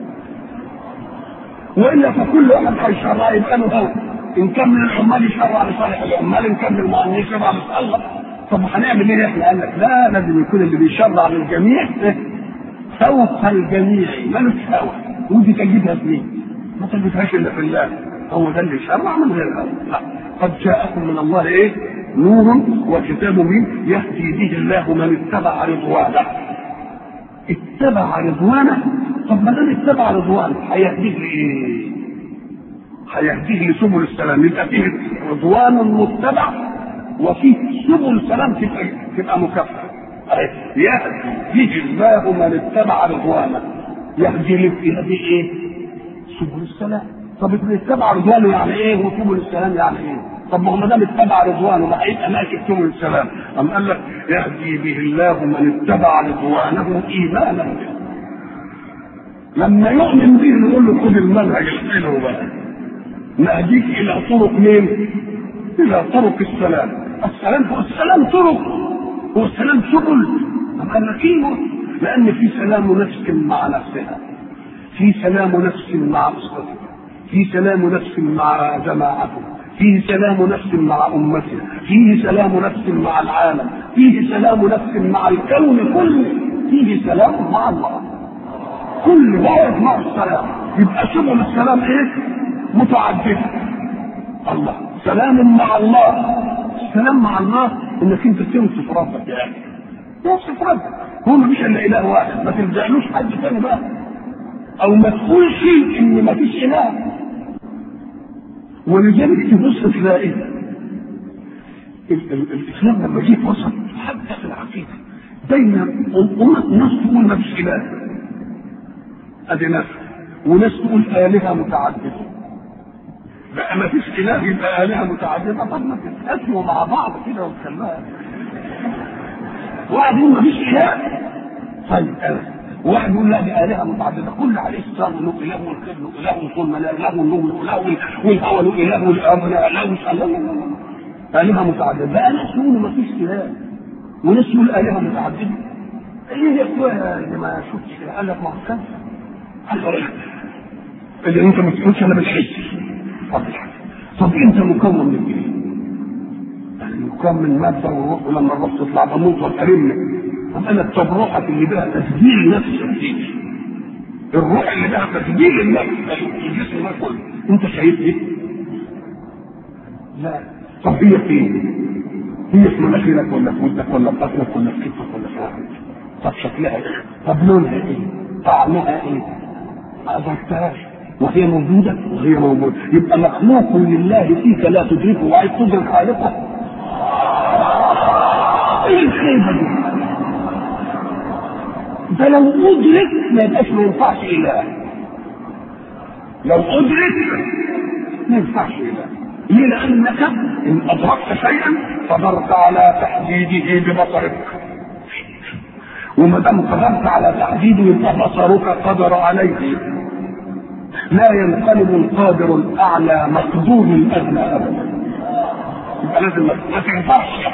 [SPEAKER 1] والا فكل واحد هيشرع يبقى له هوى. ان كان من العمال يشرع لصالح العمال، ان كان من المؤمنين يشرع لصالح الله. طب هنعمل ايه احنا؟ قال لك لا، لازم يكون اللي بيشرع للجميع فوق الجميع ملوش هوى. ودي تجيبها فين؟ ما تجيبهاش الا في الله، هو ده اللي يشرع من غير هوى. قد جاءكم من الله ايه؟ نور وكتاب مبين يهدي به الله من اتبع رضوانه. اتبع رضوانه. طب ما دام اتبع رضوانه هيهديه لايه؟ هيهديه لسبل السلام. يبقى فيه رضوان متبع وفيه سبل السلام تبقى مكافاه. يهدي به الله من اتبع رضوانه. يهدي ايه؟ سبل السلام. طب اللي اتبع رضوانه يعني ايه؟ وسبل السلام يعني ايه؟ طب ما هو ما دام اتبع رضوانه ما هيبقى ماشي سبل السلام. أم قال لك يهدي به الله من اتبع رضوانه ايمانا به. لما يؤمن به نقول له خذ المنهج الحلو بقى، نهديك الى طرق مين؟ الى طرق السلام. السلام طرق، والسلام سبل. أم قال لك ايه؟ لان في سلام نفس مع نفسها، في سلام نفس مع اسرتها، في سلام نفس مع جماعته، فيه سلام نفس مع امته، فيه سلام نفس مع العالم، فيه سلام نفس مع الكون كله، فيه سلام مع الله. كل واحد مع السلام. يبقى سبل السلام ايه؟ متعدده. الله سلام مع الله. السلام مع الله انك انت تنصف ربك، يعني تنصف ربك. هو مفيش الا اله واحد، ما تلجألوش حد ثاني بقى، او ما تقولش ان مفيش اله. ولذلك تبص تلاقي الاسلام لما جه وصل حتى في العقيده بين ناس تقول ما فيش اله، ادي ناس، وناس تقول الهه متعدده. بقى ما فيش اله يبقى الهه متعدده. طب ما تتقاسموا مع بعض كده وتخلوها. واحد يقول ما فيش اله، طيب واحد يقول لا دي آلهة متعددة، كل عليه الصلاة له إله والخير له إله والظلم له إله والنور له إله والهوى له إله والأمر له إله. آلهة متعددة. بقى ناس يقولوا ما فيش إله وناس يقول آلهة متعددة. إيه يا إخويا اللي ما شفتش كده؟ قال لك ما هو كان اللي أنت ما تقولش أنا بالحس. طب أنت مكون من إيه؟ مكون من مادة وروح، ولما الروح تطلع بموت وتكرمني. أنا التبرعة اللي بها تسجيل نفس فيك، الروح اللي بها تسجيل النفس في الجسم ده كله، أنت شايف إيه؟ لا. طب هي فين؟ هي في مناخيرك ولا في ودنك ولا في بطنك ولا في كتفك ولا في واحد؟ طب شكلها إيه؟ طب لونها إيه؟ طعمها إيه؟ ما أدركتهاش وهي موجودة وهي موجودة. يبقى مخلوق لله فيك لا تدركه وعايز تدرك خالقه. إيه الخيبة دي؟ ده لو أدرك ما يبقاش ما ينفعش إله. لو أدرك ما ينفعش إله. ليه؟ لانك ان ادركت شيئا قدرت على تحديده ببصرك، وما دام قدرت على تحديده يبقى بصرك قدر عليه. لا ينقلب القادر الاعلى مقدور الادنى ابدا. يبقى لازم ما تنفعش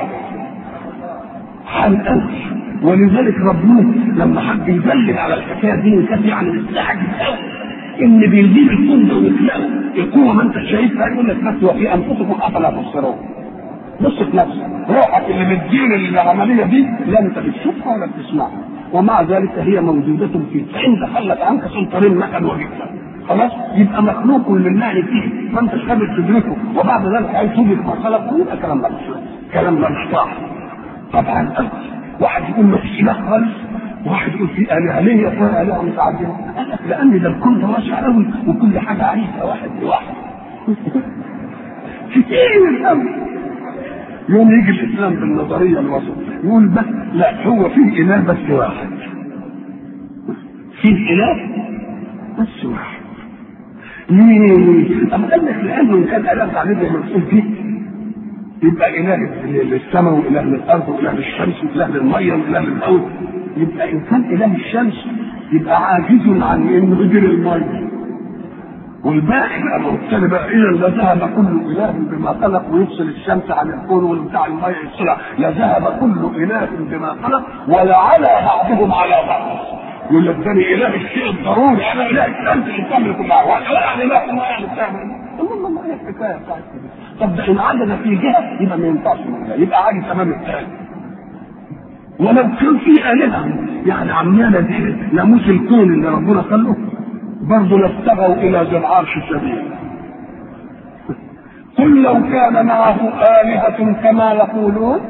[SPEAKER 1] حنقل. ولذلك ربنا لما حب يدلل على الحكايه دي كان يعني مستعجل قوي ان بيجيب الكون ده ويخلقه القوه ما انت شايفها، يقول لك بس وفي انفسكم افلا تبصرون. بص في نفسك، روحك اللي بتدين العمليه دي لا انت بتشوفها ولا بتسمعها، ومع ذلك هي موجوده فيك، فان تخلت عنك سلطانين مثلا وجدتها خلاص يبقى مخلوق لله فيه، ما انتش قادر تدركه، وبعد ذلك عايز تدرك ما خلقه يبقى كلام مش صح. طبعا واحد يقول ما فيش اله خالص، واحد يقول في آلهة. ليه يا اخوان آلهة متعددة؟ لأن ده الكون ده واسع قوي وكل حاجة عايزة واحد لواحد كتير قوي. يوم يجي الإسلام بالنظرية الوسط يقول بس لا، هو فيه إله بس واحد، فيه إله بس واحد. ليه؟ أما قال لك لأنه كان إله تعليم المسؤول فيه يبقى إله للسماء وإله للأرض وإله للشمس وإله للمية وإله للأرض. يبقى إن كان إله الشمس يبقى عاجز عن إنه يدير المية، والباقي بقى مبتدئ بقى إذا لذهب كل إله بما خلق ويفصل الشمس عن الكون وبتاع المية يفصلها، لذهب كل إله بما خلق ولعلى بعضهم على بعض. يقول لك ده إله الشيء الضروري، أنا إله الشمس اللي بتعمل كل حاجة، وأنا إله المية اللي بتعمل. الله إيه الحكاية بتاعتك؟ طب ده إن عجز في جهة يبقى ما ينفعش منها، يبقى عاجز أمام الثاني. ولو كان في آلهة يعني عمالة دي ناموس الكون اللي ربنا خلقه برضه لابتغوا إلى ذي العرش سبيلا. قل لو كان معه آلهة كما يقولون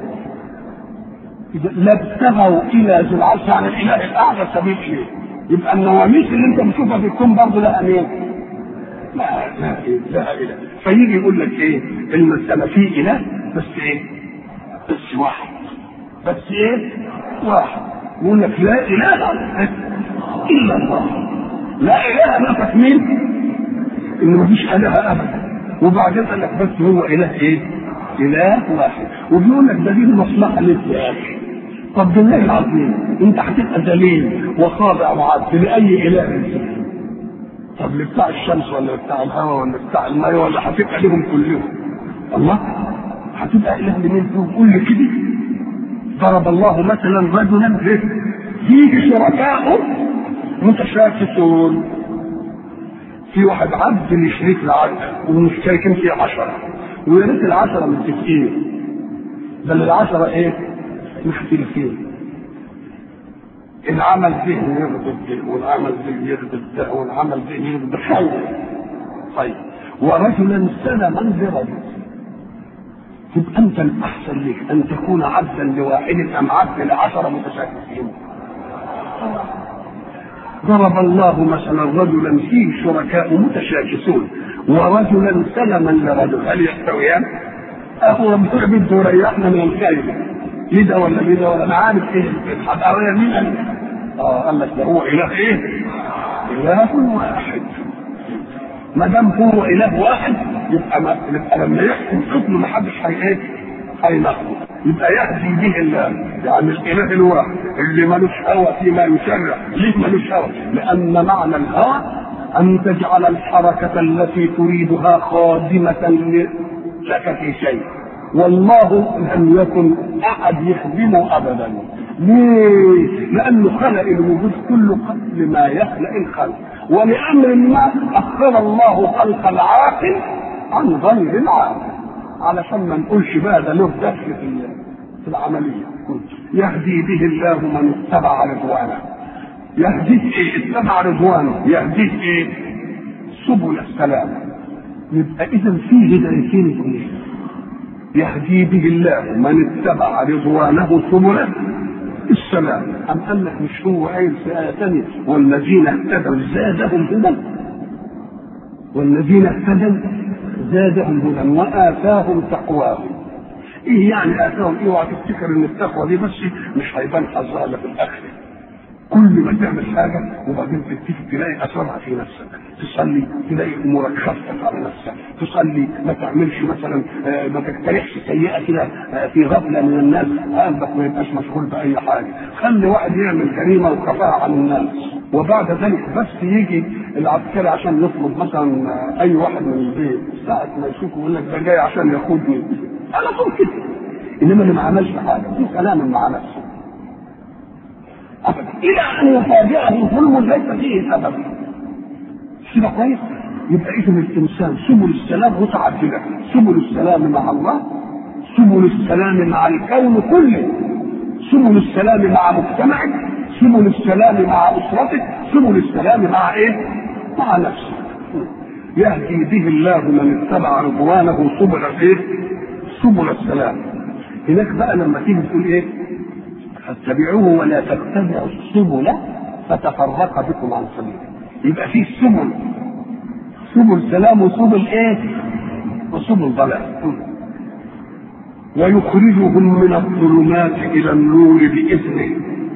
[SPEAKER 1] لابتغوا إلى ذي العرش عن الإله الأعلى سبيل إيه؟ يبقى النواميس اللي أنت بتشوفها في الكون برضه لا أمين. لا إله. فيجي يقول لك إيه؟ المسألة فيه إله بس إيه؟ بس واحد. بس إيه؟ واحد. يقول لك لا إله إلا الله. لا إله نفت مين؟ إن مفيش إله أبدا. وبعدين قال لك بس هو إله إيه؟ إله واحد. وبيقول لك ده دي المصلحة لك يا أخي. طب بالله العظيم أنت هتبقى ذليل وخاضع وعبد لأي إله. طب لبتاع الشمس ولا بتاع الهواء ولا بتاع الماء ولا هتبقى لهم كلهم؟ الله هتبقى إله لمين فيهم؟ قول لي كده. ضرب الله مثلا رجلا فيه شركاء متشاكسون. في واحد عبد لشريك العبد ومشتركين فيه 10 ويا ريت ال10 متفقين، بل ال10 ايه؟ مختلفين. العمل ده يرضي ده والعمل ده يرضي ده والعمل ده يرضي خير. طيب ورجلا سلما لرجل، تبقى انت الاحسن لك ان تكون عبدا لواحد ام عبد ل10 متشاكسين. ضرب الله مثلا رجلا فيه شركاء متشاكسون ورجلا سلما لرجل، هل يستويان؟ هو بده يريحنا من الخير لده ولا لده ولا انا عارف ايه الحضاريه مين قال لك ده هو اله ايه؟ اله واحد. ما دام هو اله واحد يبقى لما يحكم حكم ما حدش هيناقضه، يبقى يهدي به الله. يعني الاله الواحد اللي ملوش هوى فيما يشرع. ليه ملوش هوى؟ لان معنى الهوى ان تجعل الحركه التي تريدها خادمه لك في شيء، والله لم يكن احد يخدمه ابدا. ليه؟ لانه خلق الوجود كله قبل ما يخلق الخلق، ولامر ما اخر الله خلق العاقل عن غير العاقل علشان ما نقولش بقى ده له دخل في العمليه. يهدي به الله من اتبع رضوانه. يهديه ايه؟ اتبع رضوانه يهديه ايه؟ سبل السلام. يبقى اذا فيه هدايتين اثنين، يهدي به الله من اتبع رضوانه سبل السلام. ام قال لك مش هو قايل في ايه ثانيه والذين اهتدوا زادهم هدى؟ والذين اهتدوا زادهم هدى وآتاهم تقواهم. ايه يعني آتاهم؟ اوعى تفتكر ان التقوى دي بس مش هيبان حظها الا في الاخره. كل كل ما تعمل حاجه وبعدين تلاقي اثرها في نفسك، تصلي تلاقي امورك خفت على نفسك، تصلي ما تعملش مثلا ما تقترحش سيئه كده في غفله من الناس، قلبك ما يبقاش مشغول باي حاجه. خلي واحد يعمل جريمه وخفاها عن الناس، وبعد ذلك بس يجي العسكري عشان يطلب مثلا اي واحد من البيت، ساعه ما يشوفه يقول لك ده جاي عشان ياخدني، على طول كده. انما اللي ما عملش حاجه في سلام مع نفسه الى ان يفاجئه ظلم ليس فيه سبب. كده كويس؟ يبقى اذا الانسان سبل السلام متعدده، سبل السلام مع الله، سبل السلام مع الكون كله، سبل السلام مع مجتمعك، سبل السلام مع اسرتك، سبل السلام مع ايه؟ مع نفسك. يهدي به الله من اتبع رضوانه سبل ايه؟ سبل السلام. هناك بقى لما تيجي تقول ايه؟ فاتبعوه ولا تتبعوا السبل فتفرق بكم عن سبيله. يبقى فيه سبل، سبل سلام وسبل ايه؟ وسبل ضلال. ويخرجهم من الظلمات الى النور باذنه.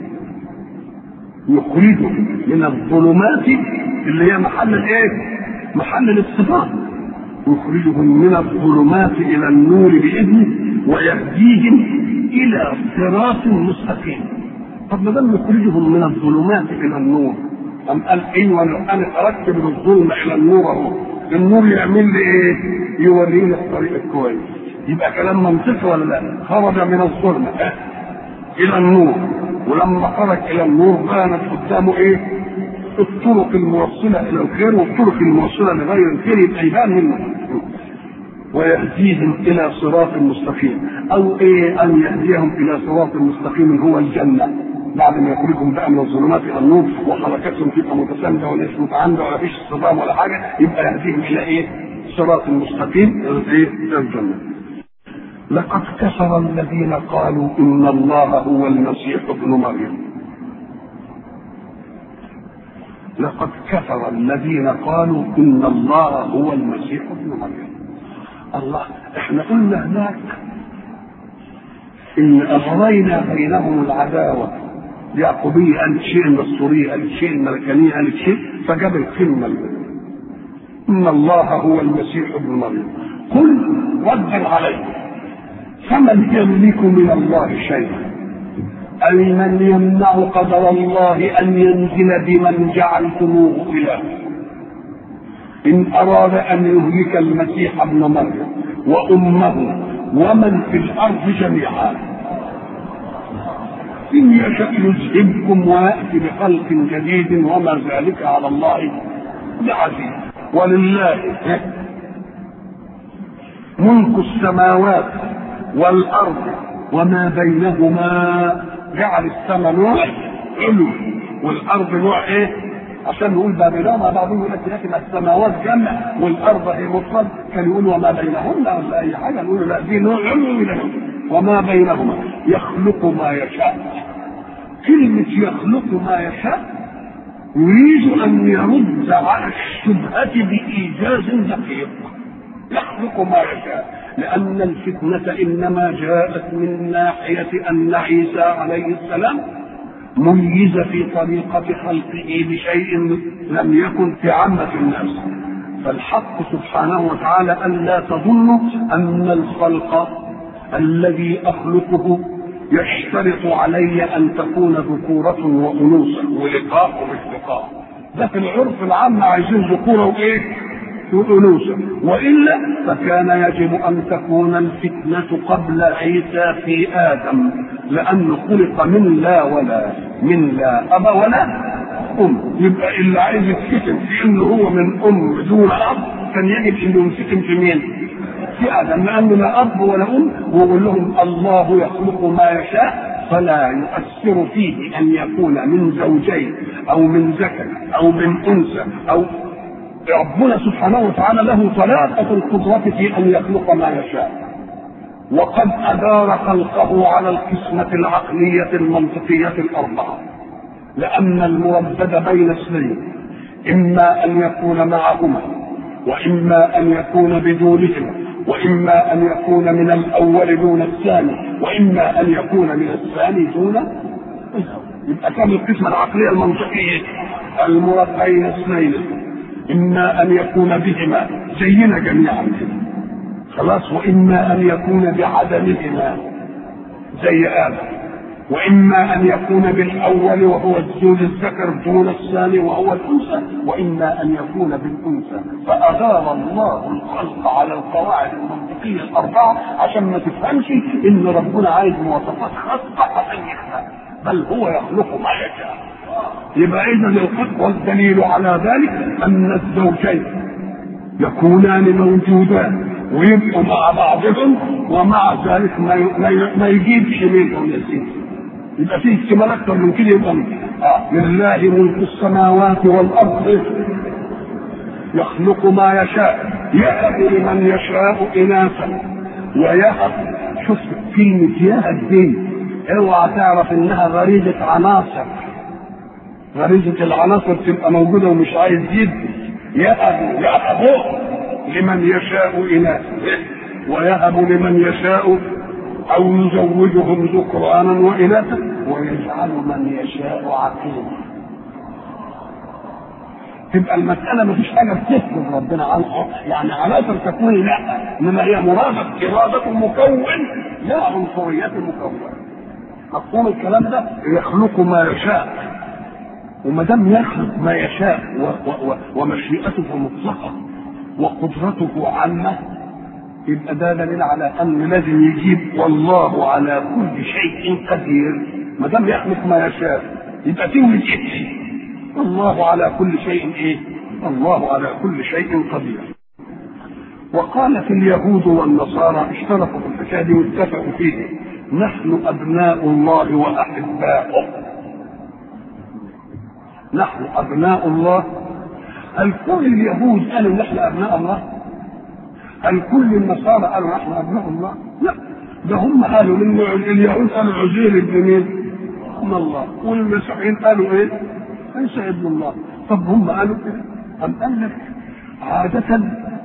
[SPEAKER 1] يخرجهم من الظلمات اللي هي محل الايه؟ محل الاتصال. يخرجهم من الظلمات الى النور باذنه ويهديهم الى صراط مستقيم. طب ما دام يخرجهم من الظلمات الى النور، أم قال ايوه انا خرجت من الظلم الى النور اهو، النور يعمل لي ايه؟ يوريني الطريق الكويس. يبقى كلام منطقي ولا لا؟ خرج من الظلم الى النور، ولما خرج الى النور بانت قدامه ايه؟ الطرق الموصله الى الخير والطرق الموصله لغير الخير، يبقى يبان منه. ويهديهم الى صراط مستقيم، او ايه؟ ان يهديهم الى صراط مستقيم هو الجنه، بعد ما يخرجهم بقى من الظلمات الى النور وحركتهم تبقى متسانده ولا مش متعامده ولا فيش صدام ولا حاجه، يبقى يهديهم الى ايه؟ صراط مستقيم، ايه؟ الجنه. لقد كفر الذين قالوا ان الله هو المسيح ابن مريم. لقد كفر الذين قالوا ان الله هو المسيح ابن مريم. الله، احنا قلنا هناك ان اغرينا بينهم العداوه، يعقوبيه قالت شيء، النصوريه قالت شيء، الملكانيه قالت شيء، فجاب الكلمه ان الله هو المسيح ابن مريم. قل ردا عليه فمن يملك من الله شيئا؟ أي من يمنع قدر الله أن ينزل بمن جعلتموه إله؟ إن أراد أن يهلك المسيح ابن مريم وأمه ومن في الأرض جميعا إن يشأ يذهبكم ويأتي بخلق جديد وما ذلك على الله بعزيز. ولله ملك السماوات والأرض وما بينهما. جعل السماء نوع علو والأرض نوع إيه؟ عشان نقول ما بينهما. بعضهم يقول لك السماوات جمع والأرض هي مفرد، كان يقول وما بينهما ولا أي حاجة، نقول لا دي نوع علو وما بينهما. يخلق ما يشاء. كلمة يخلق ما يشاء يريد أن يرد على الشبهة بإيجاز دقيق. يخلق ما يشاء لأن الفتنة إنما جاءت من ناحية أن عيسى عليه السلام ميز في طريقة خلقه بشيء لم يكن في عامة الناس. فالحق سبحانه وتعالى أن لا تظنوا أن الخلق الذي أخلقه يشترط علي أن تكون ذكورة وأنوثة ولقاء واشتقاق. ده في العرف العام عايزين ذكورة وإيه؟ وأنوثة، وإلا فكان يجب أن تكون الفتنة قبل عيسى في آدم، لأنه خلق من لا ولا، من لا أب ولا أم. يبقى اللي عايز يتفتن في إنه هو من أم دون أب كان يجب إنه يتفتن في مين؟ في آدم، لأنه لا أب ولا أم. ويقول لهم الله يخلق ما يشاء فلا يؤثر فيه أن يكون من زوجين أو من ذكر أو من أنثى أو ربنا سبحانه وتعالى له طلاقة القدرة في أن يخلق ما يشاء. وقد أدار خلقه على القسمة العقلية المنطقية الأربعة، لأن المردد بين اثنين إما أن يكون معهما وإما أن يكون بدونهما وإما أن يكون من الأول دون الثاني وإما أن يكون من الثاني دون الأول. يبقى كم القسمة العقلية المنطقية؟ المربعين اثنين، إما أن يكون بهما زينا جميعا خلاص، وإما أن يكون بعدمهما زي آدم، وإما أن يكون بالأول وهو الزوج الذكر دون الثاني وهو الأنثى، وإما أن يكون بالأنثى. فأدار الله الخلق على القواعد المنطقية الأربعة عشان ما تفهمش إن ربنا عايز مواصفات خاصة عشان يخلق، بل هو يخلق ما يشاء. يبقى إذا الخلق والدليل على ذلك أن الزوجين يكونان موجودان ويبقوا مع بعضهم، ومع ذلك ما يجيبش منهم يسير. يبقى فيه احتمال اكثر من كده. يبقى لله ملك السماوات والارض يخلق ما يشاء، يهب لمن يشاء اناثا ويهب. شوف كلمه يهب دي اوعى تعرف انها غريزه عناصر، غريزه العناصر تبقى موجوده ومش عايز يدي. يهب لمن يشاء اناثا ويهب لمن يشاء او يزوجهم ذكرانا واناثا ويجعل من يشاء عقيما. تبقى المساله ما فيش حاجه بتثبت ربنا عنها، يعني عناصر تكوين لا، انما هي اراده مكون لا عنصريه مكون. مفهوم الكلام ده؟ يخلق ما يشاء، وما دام يخلق ما يشاء ومشيئته مطلقه وقدرته عامه، يبقى ده دليل على ان لازم يجيب والله على كل شيء قدير. ما دام يخلق ما يشاء يبقى تولد ايه؟ الله على كل شيء ايه؟ الله على كل شيء قدير. وقالت اليهود والنصارى اشتركوا في الحكايه دي واتفقوا فيه: نحن ابناء الله واحباؤه. نحن ابناء الله. هل كل اليهود قالوا نحن ابناء الله؟ هل كل النصارى قالوا نحن ابناء الله؟ لا، ده هم قالوا اليهود قالوا عزير ابن مين؟ ابن الله. والمسيحيين قالوا ايه؟ عيسى ابن الله. طب هم قالوا ايه؟ أم قال لك عادة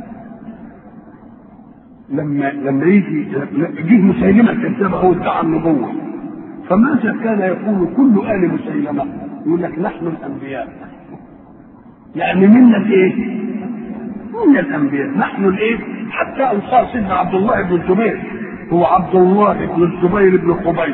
[SPEAKER 1] لما يجي مسيلمة الكذاب هو ادعى النبوة، فماذا كان يقول كل آل مسيلمة؟ يقول لك نحن الأنبياء. يعني منا ايه؟ من الأنبياء نحن الايه؟ حتى أنصار سيدنا عبد الله بن الزبير هو عبد الله بن الزبير بن قبيل.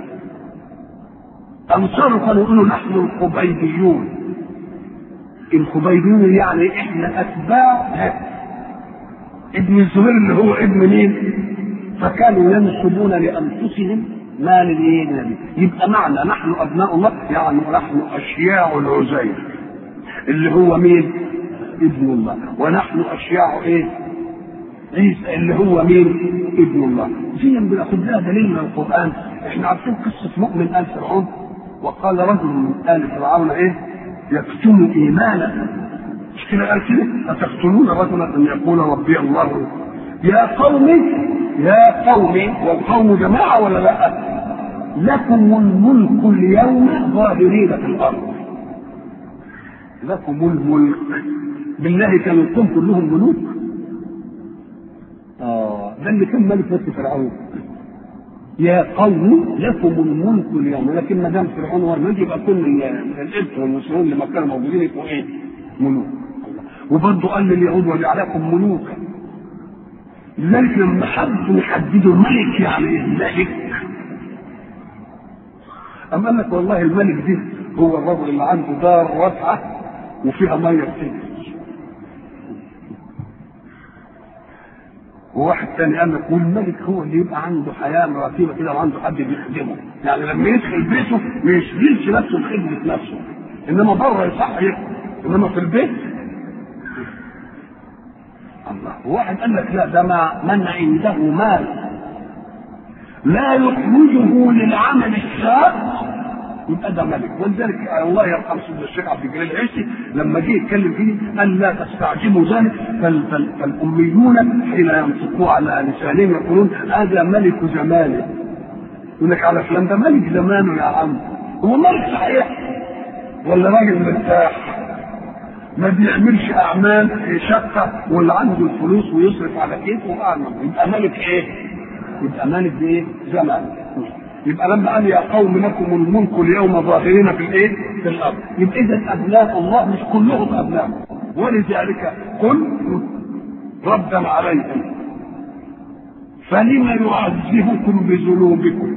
[SPEAKER 1] أنصار كانوا يقولوا نحن القبيليون. القبيليون يعني احنا أتباع ابن الزبير اللي هو ابن مين؟ فكانوا ينسبون لأنفسهم ما للدين. يبقى معنى نحن أبناء الله يعني نحن أشياع العزير اللي هو مين؟ ابن الله. ونحن أشياع ايه؟ عيسى اللي هو مين؟ ابن الله. زي ما بناخد لها دليل من القرآن. احنا عارفين قصة مؤمن آل فرعون، وقال رجل من آل فرعون ايه؟ يكتم إيمانه. مش كده قال كده؟ أتقتلون رجلا أن يقول ربي الله؟ يا قومي والقوم جماعة ولا لا؟ لكم الملك اليوم ظاهرين في الأرض. لكم الملك. بالله كانوا القوم كلهم ملوك؟ ده اللي كان ملك نفس فرعون. يا قوم لكم الملك اليوم، لكن ما دام فرعون هو الملك يبقى كل الإنس والمسلمين اللي كانوا موجودين يبقوا ايه؟ ملوك. وبرضه قال لليهود وجعلكم ملوكا. لذلك لما حبوا يحددوا الملك يعني ايه الملك، أم قال لك والله الملك دي هو الرجل اللي عنده دار واسعة وفيها ميه كتير. وواحد ثاني قال لك والملك هو اللي يبقى عنده حياه مرتبه كده وعنده حد بيخدمه، يعني لما يدخل بيته ما يشغلش نفسه بخدمه نفسه، انما بره يصح يخدم، انما في البيت الله. وواحد قال لك لا، ده من عنده مال لا يخرجه للعمل الشاق يبقى ده ملك. ولذلك الله يرحم سيدنا الشيخ عبد الجليل العيسي لما جه يتكلم فيه قال لا تستعجبوا ذلك، فالاميون حين ينطقوا على لسانهم يقولون هذا ملك زمانه. يقول لك على فلان ده ملك زمانه يا عم. هو ملك صحيح ولا راجل مرتاح ما بيعملش اعمال شقه واللي عنده الفلوس ويصرف على كيفه وأعمل. يبقى ملك ايه؟ يبقى ملك بايه؟ زمان. يبقى لما قال يا قوم لكم الملك اليوم ظاهرين في الايه؟ في الارض. يبقى اذا ابناء الله مش كلهم ابناء، ولذلك قل ردا عليهم فلم يعذبكم بذنوبكم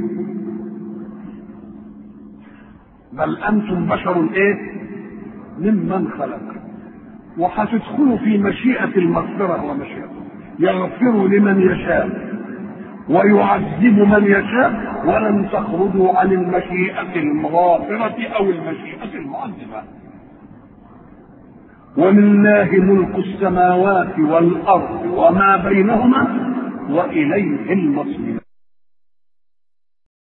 [SPEAKER 1] بل انتم بشر ايه؟ ممن خلق. وهتدخلوا في مشيئة المغفرة ومشيئته، يغفر لمن يشاء ويعذب من يشاء، ولن تخرجوا عن المشيئة المغافرة أو المشيئة المعذبة. ولله ملك السماوات والأرض وما بينهما وإليه المصير.